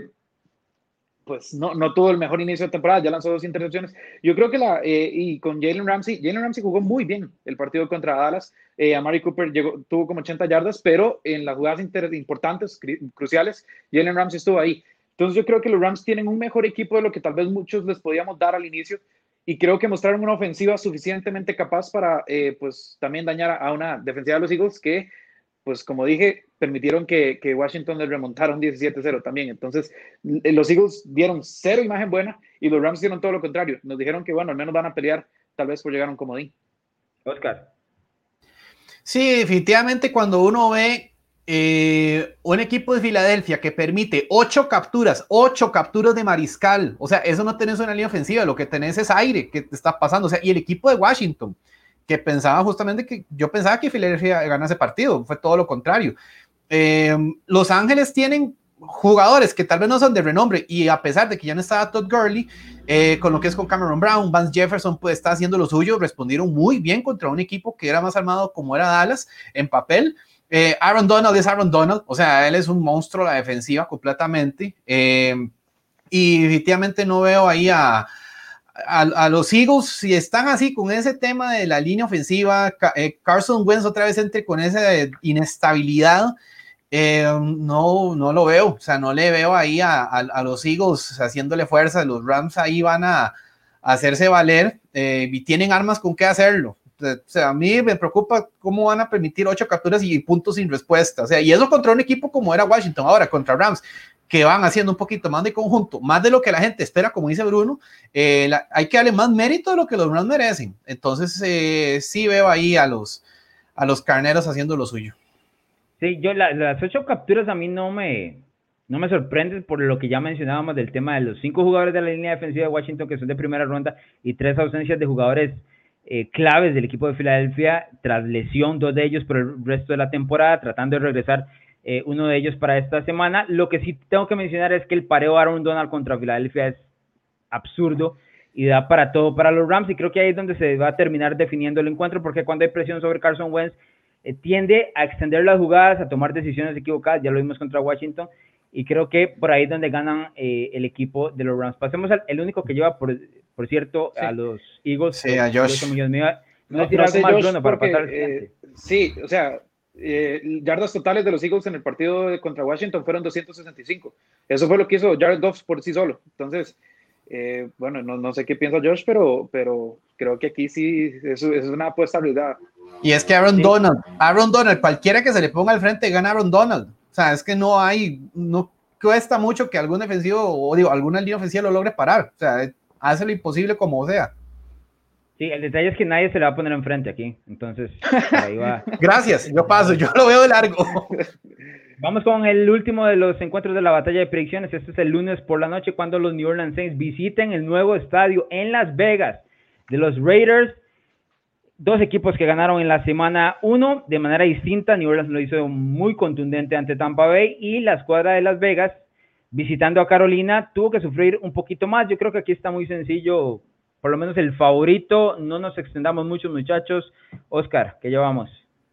pues no tuvo el mejor inicio de temporada, ya lanzó 2 intercepciones. Yo creo que y con Jalen Ramsey jugó muy bien el partido contra Dallas. Amari Cooper tuvo como 80 yardas, pero en las jugadas importantes, cruciales, Jalen Ramsey estuvo ahí. Entonces yo creo que los Rams tienen un mejor equipo de lo que tal vez muchos les podíamos dar al inicio, y creo que mostraron una ofensiva suficientemente capaz para pues también dañar a una defensiva de los Eagles que, pues como dije, permitieron que Washington les remontara un 17-0 también. Entonces los Eagles dieron 0 imagen buena y los Rams dieron todo lo contrario. Nos dijeron que bueno, al menos van a pelear tal vez por llegar a un comodín. Oscar. Sí, definitivamente cuando uno ve un equipo de Filadelfia que permite 8 capturas de mariscal, o sea, eso no tenés una línea ofensiva, lo que tenés es aire que te está pasando, o sea, y el equipo de Washington, que pensaba justamente yo pensaba que Filadelfia gana ese partido, fue todo lo contrario. Los Ángeles tienen jugadores que tal vez no son de renombre, y a pesar de que ya no estaba Todd Gurley, con lo que es con Cameron Brown, Vance Jefferson pues está haciendo lo suyo, respondieron muy bien contra un equipo que era más armado como era Dallas en papel. Aaron Donald es Aaron Donald, o sea, él es un monstruo la defensiva completamente, y definitivamente no veo ahí a los Eagles, si están así con ese tema de la línea ofensiva, Carson Wentz otra vez entre con esa inestabilidad, no lo veo, o sea, no le veo ahí a los Eagles haciéndole fuerza. Los Rams ahí van a hacerse valer, y tienen armas con qué hacerlo. O sea, a mí me preocupa cómo van a permitir 8 capturas y puntos sin respuesta, o sea, y eso contra un equipo como era Washington. Ahora contra Rams, que van haciendo un poquito más de conjunto, más de lo que la gente espera, como dice Bruno, hay que darle más mérito de lo que los Rams merecen. Entonces sí veo ahí a los carneros haciendo lo suyo. Sí, yo las 8 capturas a mí no me sorprende por lo que ya mencionábamos del tema de los 5 jugadores de la línea defensiva de Washington que son de primera ronda y 3 ausencias de jugadores claves del equipo de Filadelfia tras lesión, 2 de ellos por el resto de la temporada, tratando de regresar uno de ellos para esta semana. Lo que sí tengo que mencionar es que el pareo Aaron Donald contra Filadelfia es absurdo y da para todo para los Rams, y creo que ahí es donde se va a terminar definiendo el encuentro, porque cuando hay presión sobre Carson Wentz, tiende a extender las jugadas, a tomar decisiones equivocadas. Ya lo vimos contra Washington, y creo que por ahí es donde ganan el equipo de los Rams. Pasemos al el único que lleva, por cierto, sí, a los Eagles. Sí, a Josh. No sé, Josh, Bruno, para pasar al siguiente. Sí, o sea, yardas totales de los Eagles en el partido contra Washington fueron 265. Eso fue lo que hizo Jared Goff por sí solo. Entonces, bueno, no sé qué piensa Josh, pero creo que aquí sí es una apuesta arriesgada. Y es que Aaron Donald, cualquiera que se le ponga al frente gana Aaron Donald. O sea, es que no cuesta mucho que algún defensivo, o alguna línea ofensiva lo logre parar. O sea, hace lo imposible como sea. Sí, el detalle es que nadie se le va a poner enfrente aquí. Entonces, por ahí va. Gracias, yo paso, yo lo veo de largo. Vamos con el último de los encuentros de la batalla de predicciones. Este es el lunes por la noche, cuando los New Orleans Saints visiten el nuevo estadio en Las Vegas de los Raiders. 2 equipos que ganaron en la semana 1 de manera distinta. New Orleans lo hizo muy contundente ante Tampa Bay, y la escuadra de Las Vegas, visitando a Carolina, tuvo que sufrir un poquito más. Yo creo que aquí está muy sencillo, por lo menos el favorito. No nos extendamos mucho, muchachos. Oscar, ¿qué llevamos?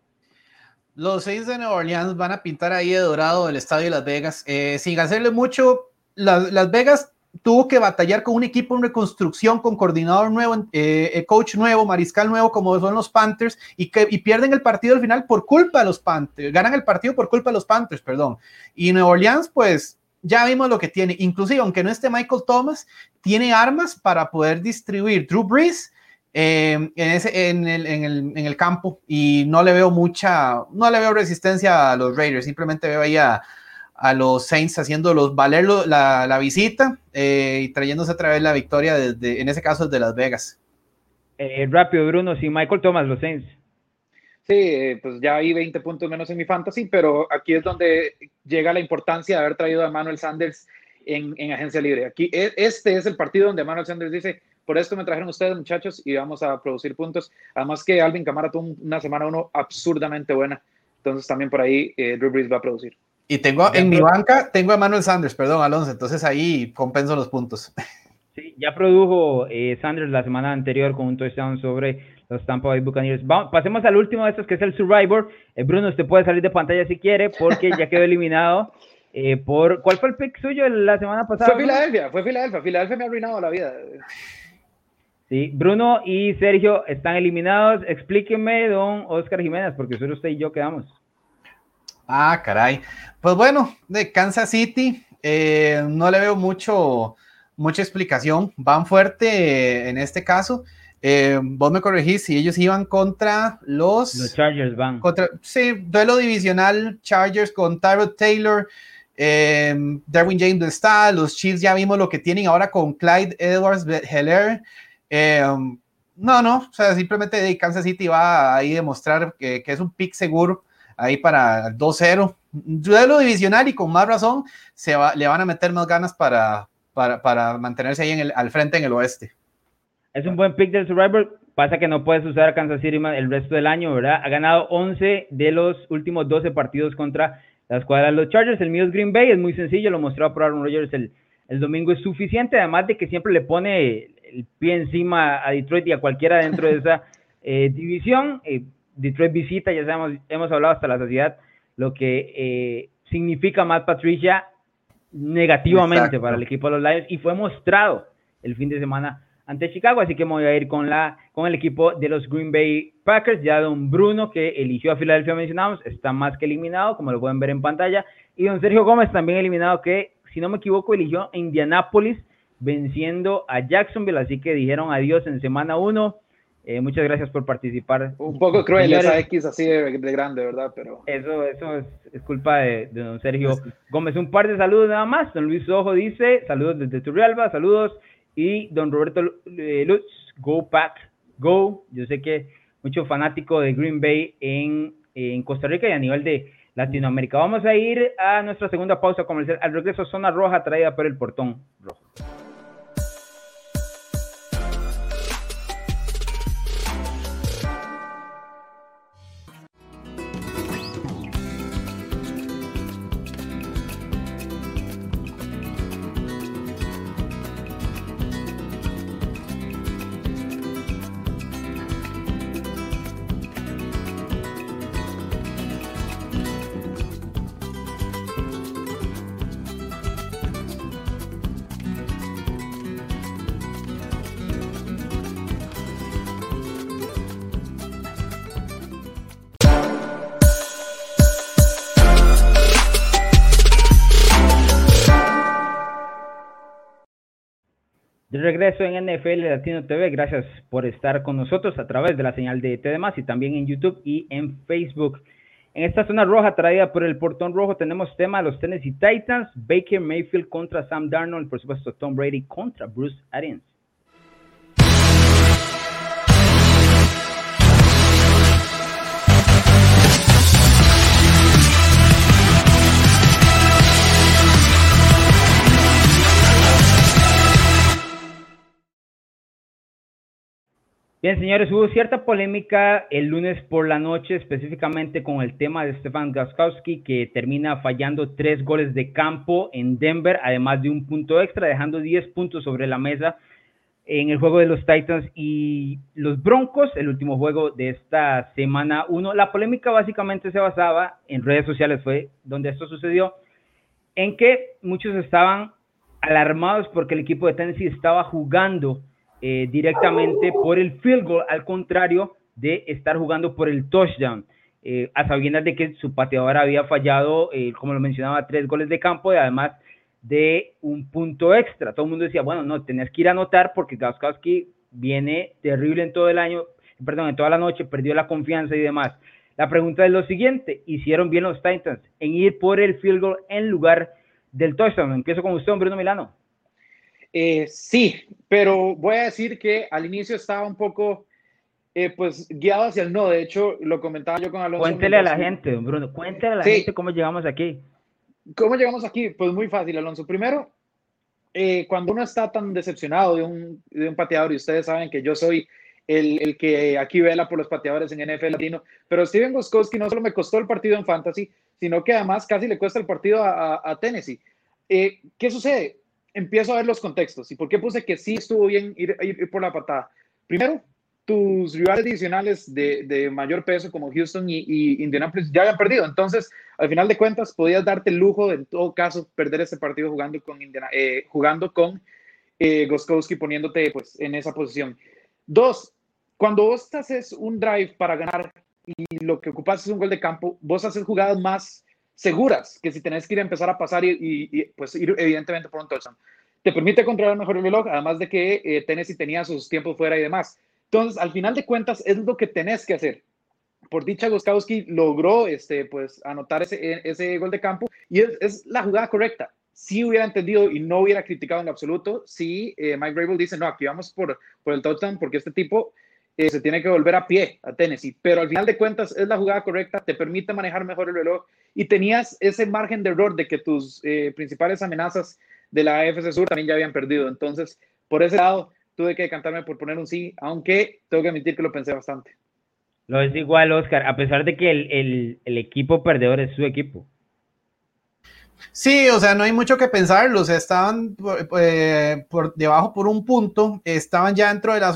Los Saints de Nueva Orleans van a pintar ahí de dorado el estadio de Las Vegas, sin hacerle mucho. Las Vegas tuvo que batallar con un equipo en reconstrucción, con coordinador nuevo, coach nuevo, mariscal nuevo, como son los Panthers, y pierden el partido al final por culpa de los Panthers, ganan el partido por culpa de los Panthers, perdón. Y Nueva Orleans, pues, ya vimos lo que tiene, inclusive, aunque no esté Michael Thomas, tiene armas para poder distribuir Drew Brees en el campo, y no le veo resistencia a los Raiders, simplemente veo ahí a los Saints haciéndolos valer la visita y trayéndose otra vez la victoria en ese caso desde Las Vegas. Rápido, Bruno, sin Michael Thomas, los Saints. Sí, pues ya hay 20 puntos menos en mi fantasy, pero aquí es donde llega la importancia de haber traído a Emmanuel Sanders en agencia libre. Aquí, este es el partido donde Emmanuel Sanders dice: por esto me trajeron ustedes, muchachos, y vamos a producir puntos. Además que Alvin Kamara tuvo una semana 1 absurdamente buena, entonces también por ahí Drew Brees va a producir. Y en mi banca tengo a Emmanuel Sanders, perdón, Alonso, entonces ahí compenso los puntos. Sí, ya produjo Sanders la semana anterior con un touchdown sobre los Tampa Bay Buccaneers. Pasemos al último de estos, que es el Survivor. Bruno, usted puede salir de pantalla si quiere, porque ya quedó eliminado. ¿Cuál fue el pick suyo la semana pasada? Fue Filadelfia me ha arruinado la vida. Sí, Bruno y Sergio están eliminados. Explíqueme, don Oscar Jiménez, porque solo usted y yo quedamos. Ah, caray. Pues bueno, de Kansas City no le veo mucha explicación. Van fuerte en este caso. Vos me corregís, si ellos iban contra los Chargers van. Sí, duelo divisional, Chargers con Tyrod Taylor, Derwin James está, los Chiefs ya vimos lo que tienen ahora con Clyde Edwards-Helaire. O sea, simplemente Kansas City va ahí a demostrar que es un pick seguro ahí para 2-0, duelo divisional, y con más razón le van a meter más ganas para mantenerse ahí al frente en el oeste. Es un buen pick del Survivor. Pasa que no puedes usar a Kansas City el resto del año, ¿verdad? Ha ganado 11 de los últimos 12 partidos contra la escuadra de los Chargers. El mío es Green Bay, es muy sencillo, lo mostró por Aaron Rodgers el domingo, es suficiente, además de que siempre le pone el pie encima a Detroit y a cualquiera dentro de esa división. Detroit visita, ya sabemos, hemos hablado hasta la saciedad, lo que significa Matt Patricia negativamente. Exacto. Para el equipo de los Lions, y fue mostrado el fin de semana ante Chicago, así que me voy a ir con el equipo de los Green Bay Packers. Ya don Bruno, que eligió a Filadelfia, mencionamos, está más que eliminado, como lo pueden ver en pantalla, y don Sergio Gómez también eliminado, que si no me equivoco eligió a Indianapolis venciendo a Jacksonville, así que dijeron adiós en semana 1. Muchas gracias por participar. Un poco cruel esa X así de grande, ¿verdad? Pero eso es culpa de don Sergio Gómez. Un par de saludos nada más. Don Luis Ojo dice, saludos desde Turrialba, saludos. Y don Roberto Lutz, go Pack, go. Yo sé que mucho fanático de Green Bay en Costa Rica y a nivel de Latinoamérica. Vamos a ir a nuestra segunda pausa comercial. Al regreso, Zona Roja traída por el Portón Rojo. De regreso en NFL Latino TV, gracias por estar con nosotros a través de la señal de TD+, y también en YouTube y en Facebook. En esta zona roja traída por el Portón Rojo tenemos tema de los Tennessee Titans, Baker Mayfield contra Sam Darnold, por supuesto Tom Brady contra Bruce Arians. Bien, señores, hubo cierta polémica el lunes por la noche, específicamente con el tema de Stefan Gostkowski, que termina fallando 3 goles de campo en Denver, además de un punto extra, dejando 10 puntos sobre la mesa en el juego de los Titans y los Broncos, el último juego de esta semana 1. La polémica básicamente se basaba en redes sociales, fue donde esto sucedió, en que muchos estaban alarmados porque el equipo de Tennessee estaba jugando directamente por el field goal, al contrario de estar jugando por el touchdown, a sabiendas de que su pateador había fallado, como lo mencionaba, 3 goles de campo y además de un punto extra. Todo el mundo decía, bueno, no, tenías que ir a anotar porque Gostkowski viene terrible en todo el año, perdón, en toda la noche, perdió la confianza y demás. La pregunta es lo siguiente: ¿hicieron bien los Titans en ir por el field goal en lugar del touchdown? Empiezo con usted, Bruno Milano. Sí, pero voy a decir que al inicio estaba un poco pues guiado hacia el no. De hecho, lo comentaba yo con Alonso. Cuéntele a la gente, Bruno, cuéntele a la gente cómo llegamos aquí. ¿Cómo llegamos aquí? Pues muy fácil, Alonso. Primero, cuando uno está tan decepcionado de un pateador, y ustedes saben que yo soy el que aquí vela por los pateadores en NFL Latino, pero Steven Gostkowski no solo me costó el partido en Fantasy, sino que además casi le cuesta el partido a Tennessee. ¿Qué sucede? Empiezo a ver los contextos. ¿Y por qué puse que sí estuvo bien ir por la patada? Primero, tus rivales divisionales de mayor peso como Houston y Indianapolis ya habían perdido. Entonces, al final de cuentas, podías darte el lujo de, en todo caso, perder ese partido jugando con Gostkowski, poniéndote pues, en esa posición. 2, cuando vos haces un drive para ganar y lo que ocupas es un gol de campo, vos haces jugadas más seguras que si tenés que ir a empezar a pasar y pues ir evidentemente por un touchdown. Te permite controlar mejor el reloj, además de que Tennessee tenía sus tiempos fuera y demás. Entonces, al final de cuentas, es lo que tenés que hacer. Por dicha, Gostkowski logró pues, anotar ese gol de campo y es la jugada correcta. Si hubiera entendido y no hubiera criticado en absoluto, si Mike Vrabel dice, no, aquí vamos por el touchdown porque este tipo se tiene que volver a pie a Tennessee, pero al final de cuentas es la jugada correcta, te permite manejar mejor el reloj y tenías ese margen de error de que tus principales amenazas de la AFC Sur también ya habían perdido. Entonces, por ese lado, tuve que decantarme por poner un sí, aunque tengo que admitir que lo pensé bastante. Lo es igual, Oscar, a pesar de que el equipo perdedor es su equipo. Sí, o sea, no hay mucho que pensarlo, o sea, estaban por debajo por un punto, estaban ya dentro de la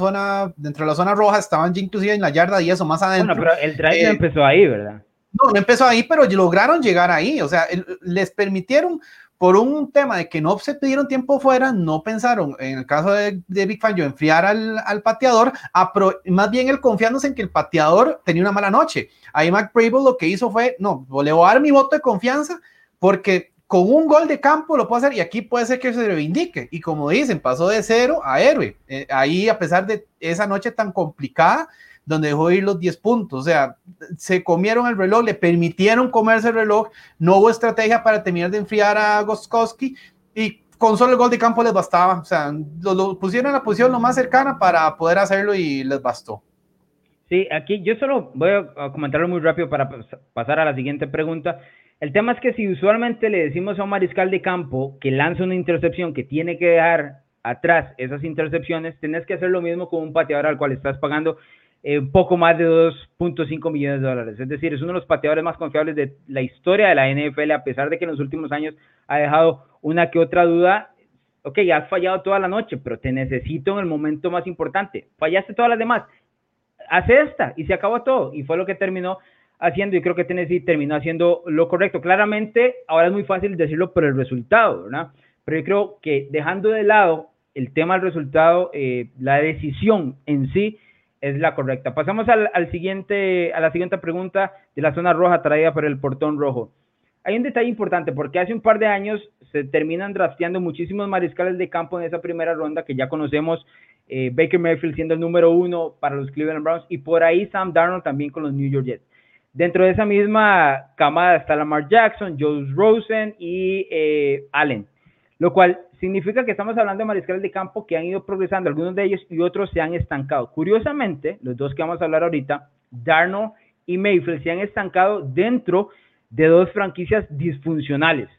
zona roja, estaban ya inclusive en la yarda 10 o más adentro. Bueno, pero el drive no empezó ahí, ¿verdad? No empezó ahí, pero lograron llegar ahí, o sea, les permitieron, por un tema de que no se pidieron tiempo fuera, no pensaron, en el caso de Vic Fangio, enfriar al pateador, más bien el confiándose en que el pateador tenía una mala noche. Ahí Mike Vrabel lo que hizo fue, no, le voy a dar mi voto de confianza, porque con un gol de campo lo puedo hacer y aquí puede ser que se reivindique. Y como dicen, pasó de 0 a héroe. Ahí, a pesar de esa noche tan complicada, donde dejó ir los 10 puntos, o sea, se comieron el reloj, le permitieron comerse el reloj, no hubo estrategia para terminar de enfriar a Gostkowski y con solo el gol de campo les bastaba, o sea, lo pusieron en la posición lo más cercana para poder hacerlo y les bastó. Sí, aquí yo solo voy a comentarlo muy rápido para pasar a la siguiente pregunta. El tema es que si usualmente le decimos a un mariscal de campo que lanza una intercepción, que tiene que dejar atrás esas intercepciones, tenés que hacer lo mismo con un pateador al cual estás pagando un poco más de $2.5 millones. Es decir, es uno de los pateadores más confiables de la historia de la NFL, a pesar de que en los últimos años ha dejado una que otra duda. Ok, has fallado toda la noche, pero te necesito en el momento más importante. Fallaste todas las demás. Haz esta y se acabó todo. Y fue lo que terminó haciendo, y creo que Tennessee terminó haciendo lo correcto. Claramente, ahora es muy fácil decirlo por el resultado, ¿verdad? Pero yo creo que dejando de lado el tema del resultado, la decisión en sí es la correcta. Pasamos a la siguiente pregunta de la zona roja traída por el portón rojo. Hay un detalle importante, porque hace un par de años se terminan drafteando muchísimos mariscales de campo en esa primera ronda que ya conocemos, Baker Mayfield siendo el número 1 para los Cleveland Browns, y por ahí Sam Darnold también con los New York Jets. Dentro de esa misma camada está Lamar Jackson, Joe Rosen y Allen, lo cual significa que estamos hablando de mariscales de campo que han ido progresando, algunos de ellos, y otros se han estancado. Curiosamente, los dos que vamos a hablar ahorita, Darnold y Mayfield, se han estancado dentro de dos franquicias disfuncionales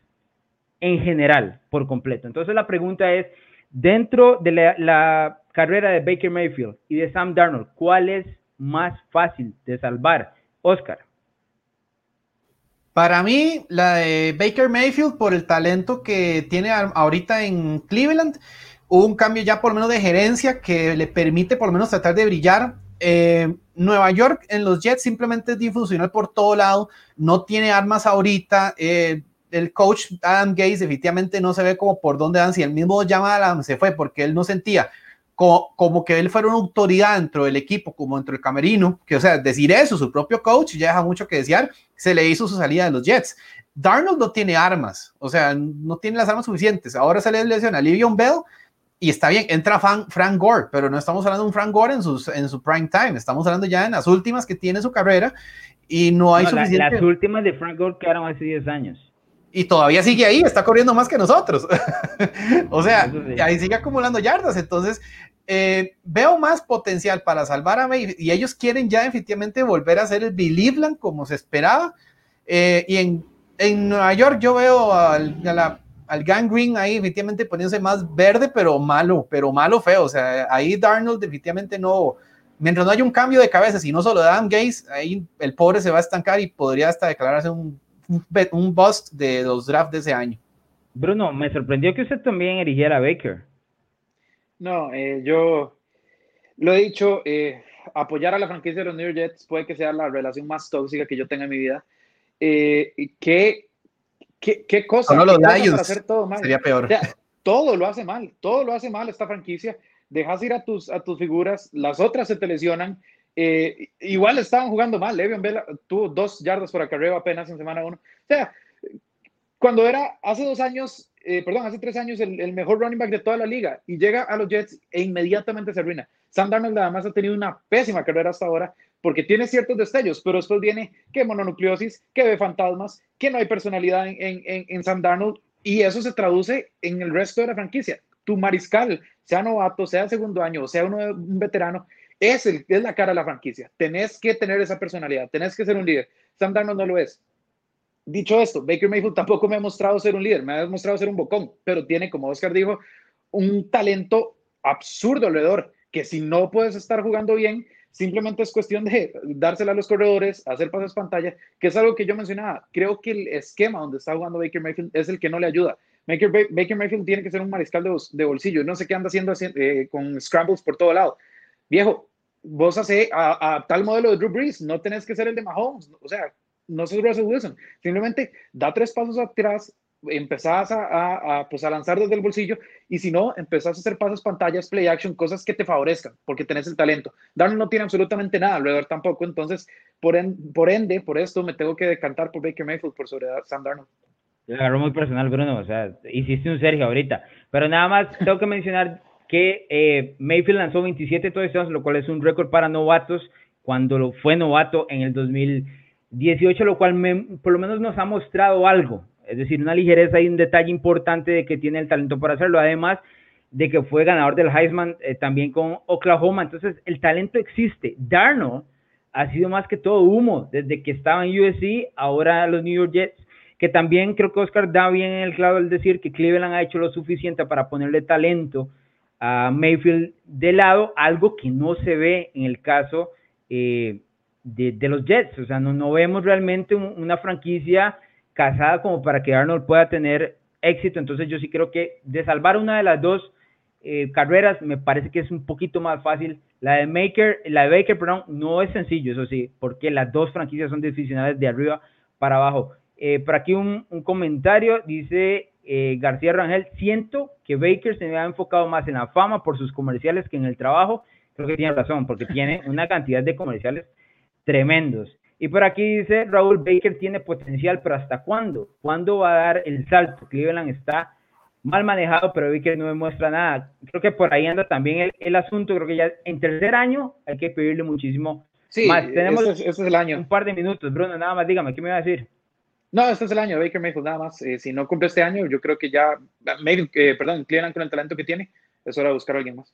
en general, por completo. Entonces la pregunta es, dentro de la carrera de Baker Mayfield y de Sam Darnold, ¿cuál es más fácil de salvar? Oscar. Para mí, la de Baker Mayfield, por el talento que tiene ahorita en Cleveland, hubo un cambio ya por lo menos de gerencia que le permite por lo menos tratar de brillar. Nueva York en los Jets simplemente es disfuncional por todo lado, no tiene armas ahorita, el coach Adam Gase definitivamente no se ve como por dónde van, si el mismo Jamal Adams se fue porque él no sentía como que él fuera una autoridad dentro del equipo, como dentro del camerino, que o sea, decir eso, su propio coach ya deja mucho que desear, se le hizo su salida de los Jets. Darnold no tiene armas, o sea, no tiene las armas suficientes, ahora se le lesiona Le'Veon Bell, y está bien, entra Frank Gore, pero no estamos hablando de un Frank Gore en su prime time, estamos hablando ya en las últimas que tiene su carrera, y no hay suficiente... Las últimas de Frank Gore quedaron hace 10 años. Y todavía sigue ahí, está corriendo más que nosotros. O sea, sí, ahí sigue acumulando yardas, entonces... veo más potencial para salvar a Mayfield y ellos quieren ya efectivamente volver a ser el Believeland como se esperaba, y en Nueva York yo veo al Gang Green ahí efectivamente poniéndose más verde pero malo feo, o sea, ahí Darnold definitivamente no, mientras no haya un cambio de cabeza, si no solo de Adam Gase, ahí el pobre se va a estancar y podría hasta declararse un bust de los drafts de ese año. Bruno, me sorprendió que usted también erigiera a Baker. No, yo lo he dicho, apoyar a la franquicia de los New York Jets puede que sea la relación más tóxica que yo tenga en mi vida. ¿Qué cosa? No, los Lions para hacer todo mal? Sería peor. O sea, todo lo hace mal esta franquicia. Dejas ir a tus figuras, las otras se te lesionan. Igual estaban jugando mal. Le'Veon Bell tuvo 2 yardas por acarreo apenas en semana 1. O sea, cuando era hace 3 años el mejor running back de toda la liga y llega a los Jets e inmediatamente se arruina. Sam Darnold además ha tenido una pésima carrera hasta ahora porque tiene ciertos destellos, pero después viene que mononucleosis, que ve fantasmas, que no hay personalidad en Sam Darnold, y eso se traduce en el resto de la franquicia. Tu mariscal, sea novato, sea segundo año, o sea un veterano, es la cara de la franquicia. Tenés que tener esa personalidad, tenés que ser un líder. Sam Darnold no lo es. Dicho esto, Baker Mayfield tampoco me ha mostrado ser un líder, me ha mostrado ser un bocón, pero tiene, como Oscar dijo, un talento absurdo alrededor, que si no puedes estar jugando bien, simplemente es cuestión de dársela a los corredores, hacer pases pantalla, que es algo que yo mencionaba. Creo que el esquema donde está jugando Baker Mayfield es el que no le ayuda. Baker Mayfield tiene que ser un mariscal de bolsillo, no sé qué anda haciendo con scrambles por todo lado. Viejo, vos hacés a tal modelo de Drew Brees, no tenés que ser el de Mahomes, o sea, no sos Russell Wilson, simplemente da 3 pasos atrás, empezás a lanzar desde el bolsillo, y si no, empezás a hacer pasos, pantallas, play action, cosas que te favorezcan, porque tenés el talento. Darnold no tiene absolutamente nada alrededor tampoco, entonces, por esto me tengo que decantar por Baker Mayfield por sobre Sam Darnold. Le agarró muy personal, Bruno, o sea, hiciste un Sergio ahorita, pero nada más tengo que mencionar que Mayfield lanzó 27 touchdowns, lo cual es un récord para novatos, cuando fue novato en el 2018, lo cual por lo menos nos ha mostrado algo, es decir, una ligereza y un detalle importante de que tiene el talento para hacerlo, además de que fue ganador del Heisman también con Oklahoma, entonces el talento existe. Darnold ha sido más que todo humo, desde que estaba en USC, ahora los New York Jets, que también creo que Oscar da bien en el clavo al decir que Cleveland ha hecho lo suficiente para ponerle talento a Mayfield de lado, algo que no se ve en el caso de los Jets, o sea, no vemos realmente una franquicia casada como para que Darnold pueda tener éxito. Entonces yo sí creo que de salvar una de las dos carreras, me parece que es un poquito más fácil. La de Baker, perdón, no es sencillo, eso sí, porque las dos franquicias son divisionales de arriba para abajo. Por aquí un comentario, dice García Rangel, siento que Baker se me ha enfocado más en la fama por sus comerciales que en el trabajo. Creo que tiene razón, porque tiene una cantidad de comerciales tremendos. Y por aquí dice Raúl, Baker tiene potencial, pero ¿hasta cuándo? ¿Cuándo va a dar el salto? Cleveland está mal manejado, pero Baker no demuestra nada. Creo que por ahí anda también el asunto. Creo que ya en tercer año hay que pedirle muchísimo más. Tenemos este es el año. Un par de minutos. Bruno, nada más, dígame, ¿qué me va a decir? No, este es el año de Baker Mayfield, nada más. Si no cumple este año, yo creo que ya, Cleveland con el talento que tiene, es hora de buscar a alguien más.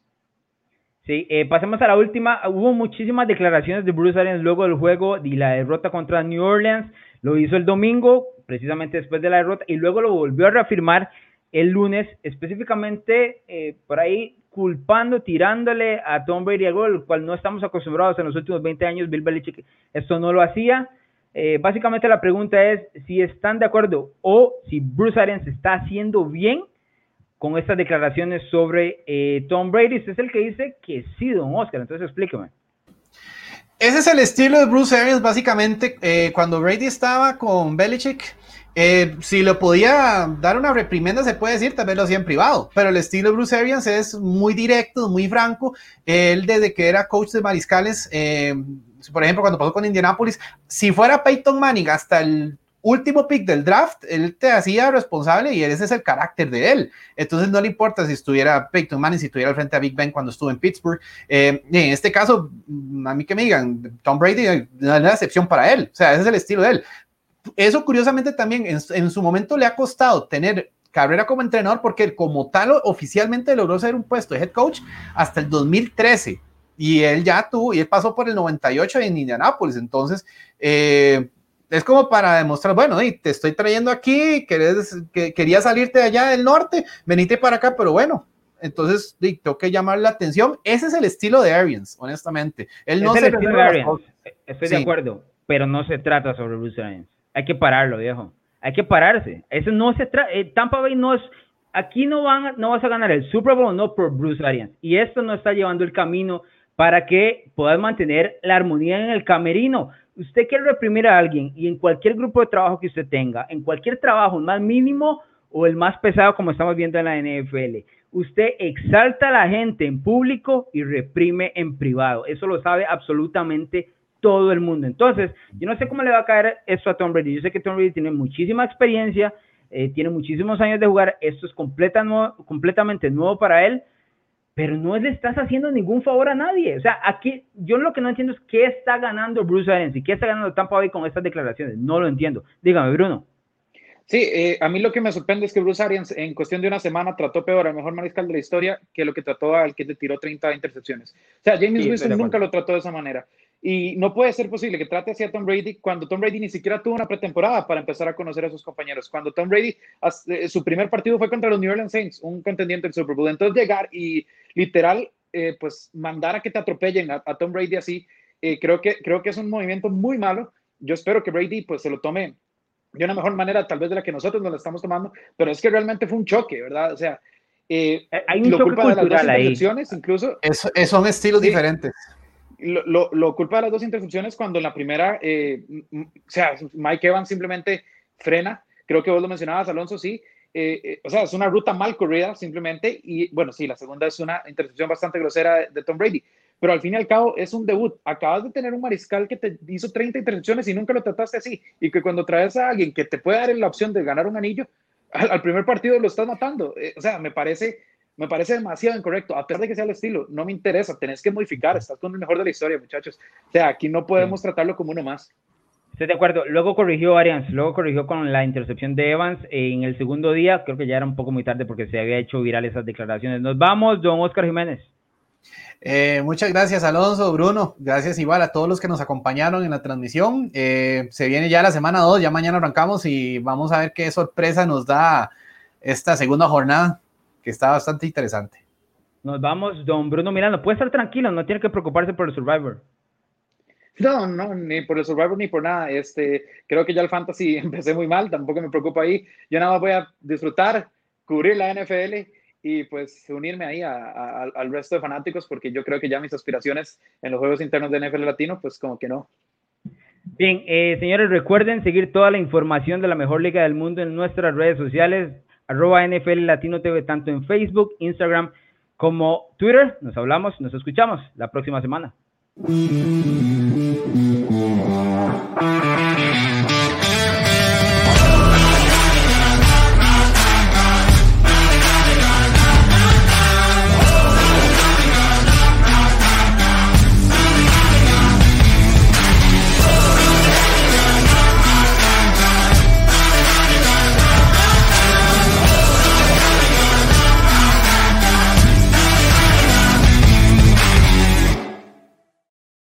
Sí, pasemos a la última. Hubo muchísimas declaraciones de Bruce Arians luego del juego y la derrota contra New Orleans. Lo hizo el domingo, precisamente después de la derrota, y luego lo volvió a reafirmar el lunes, específicamente por ahí culpando, tirándole a Tom Brady algo al cual no estamos acostumbrados en los últimos 20 años. Bill Belichick esto no lo hacía. Básicamente la pregunta es si están de acuerdo o si Bruce Arians está haciendo bien con estas declaraciones sobre Tom Brady. Este es el que dice que sí, don Oscar, entonces explíqueme. Ese es el estilo de Bruce Arians, básicamente. Cuando Brady estaba con Belichick, Si lo podía dar una reprimenda, se puede decir, tal vez lo hacía en privado, pero el estilo de Bruce Arians es muy directo, muy franco. Él, desde que era coach de mariscales, por ejemplo, cuando pasó con Indianapolis, si fuera Peyton Manning hasta el último pick del draft, él te hacía responsable y ese es el carácter de él. Entonces no le importa si estuviera Peyton Manning, si estuviera al frente a Big Ben cuando estuvo en Pittsburgh. En este caso, a mí que me digan, Tom Brady no es la excepción para él. O sea, ese es el estilo de él. Eso curiosamente también en su momento le ha costado tener carrera como entrenador porque él como tal oficialmente logró ser un puesto de head coach hasta el 2013 y él pasó por el 98 en Indianapolis. Entonces es como para demostrar, bueno, te estoy trayendo aquí, quería salirte de allá del norte, venite para acá, pero bueno, entonces tengo que llamar la atención. Ese es el estilo de Arians, honestamente. Él no se estilo de Arians. Estoy de acuerdo, pero no se trata sobre Bruce Arians. Hay que pararlo, viejo. Hay que pararse. Eso no se trata. Tampa Bay no es. Aquí no vas a ganar el Super Bowl, no por Bruce Arians. Y esto no está llevando el camino para que puedas mantener la armonía en el camerino. Usted quiere reprimir a alguien y en cualquier grupo de trabajo que usted tenga, en cualquier trabajo, el más mínimo o el más pesado, como estamos viendo en la NFL, usted exalta a la gente en público y reprime en privado. Eso lo sabe absolutamente todo el mundo. Entonces, yo no sé cómo le va a caer esto a Tom Brady. Yo sé que Tom Brady tiene muchísima experiencia, tiene muchísimos años de jugar. Esto es completamente nuevo para él, pero no le estás haciendo ningún favor a nadie. O sea, aquí yo lo que no entiendo es qué está ganando Bruce Arians y qué está ganando Tampa Bay con estas declaraciones. No lo entiendo. Dígame, Bruno. Sí, a mí lo que me sorprende es que Bruce Arians en cuestión de una semana trató peor al mejor mariscal de la historia que lo que trató al que le tiró 30 intercepciones. O sea, James Winston nunca lo trató de esa manera. Y no puede ser posible que trate así a Tom Brady cuando Tom Brady ni siquiera tuvo una pretemporada para empezar a conocer a sus compañeros. Cuando Tom Brady, su primer partido fue contra los New Orleans Saints, un contendiente del Super Bowl. Entonces llegar y literal, pues mandar a que te atropellen a Tom Brady así, creo que es un movimiento muy malo. Yo espero que Brady pues se lo tome de una mejor manera, tal vez de la que nosotros nos la estamos tomando, pero es que realmente fue un choque, ¿verdad? O sea, hay un choque cultural ahí. Incluso, son estilos diferentes. Lo culpa de las dos intercepciones cuando en la primera, o sea, Mike Evans simplemente frena, creo que vos lo mencionabas, Alonso, sí, o sea, es una ruta mal corrida simplemente, y bueno, sí, la segunda es una intercepción bastante grosera de Tom Brady, pero al fin y al cabo es un debut. Acabas de tener un mariscal que te hizo 30 intercepciones y nunca lo trataste así, y que cuando traes a alguien que te puede dar la opción de ganar un anillo, al primer partido lo estás matando. O sea, me parece demasiado incorrecto, a pesar de que sea el estilo. No me interesa, tenés que modificar, estás con el mejor de la historia, muchachos. O sea, aquí no podemos tratarlo como uno más. Estoy de acuerdo. Luego corrigió Arians, luego corrigió con la intercepción de Evans en el segundo día. Creo que ya era un poco muy tarde porque se había hecho viral esas declaraciones. Nos vamos, don Oscar Jiménez. Muchas gracias, Alonso, Bruno. Gracias igual a todos los que nos acompañaron en la transmisión. Se viene ya la semana 2, ya mañana arrancamos y vamos a ver qué sorpresa nos da esta segunda jornada, que está bastante interesante. Nos vamos, don Bruno Milano. Puede estar tranquilo, no tiene que preocuparse por el Survivor. No, ni por el Survivor ni por nada. Creo que ya el Fantasy empecé muy mal, tampoco me preocupa ahí. Yo nada más voy a disfrutar, cubrir la NFL y pues unirme ahí al resto de fanáticos, porque yo creo que ya mis aspiraciones en los juegos internos de NFL Latino, pues como que no. Bien, señores, recuerden seguir toda la información de la mejor liga del mundo en nuestras redes sociales, @NFL Latino TV, tanto en Facebook, Instagram como Twitter. Nos hablamos, nos escuchamos la próxima semana.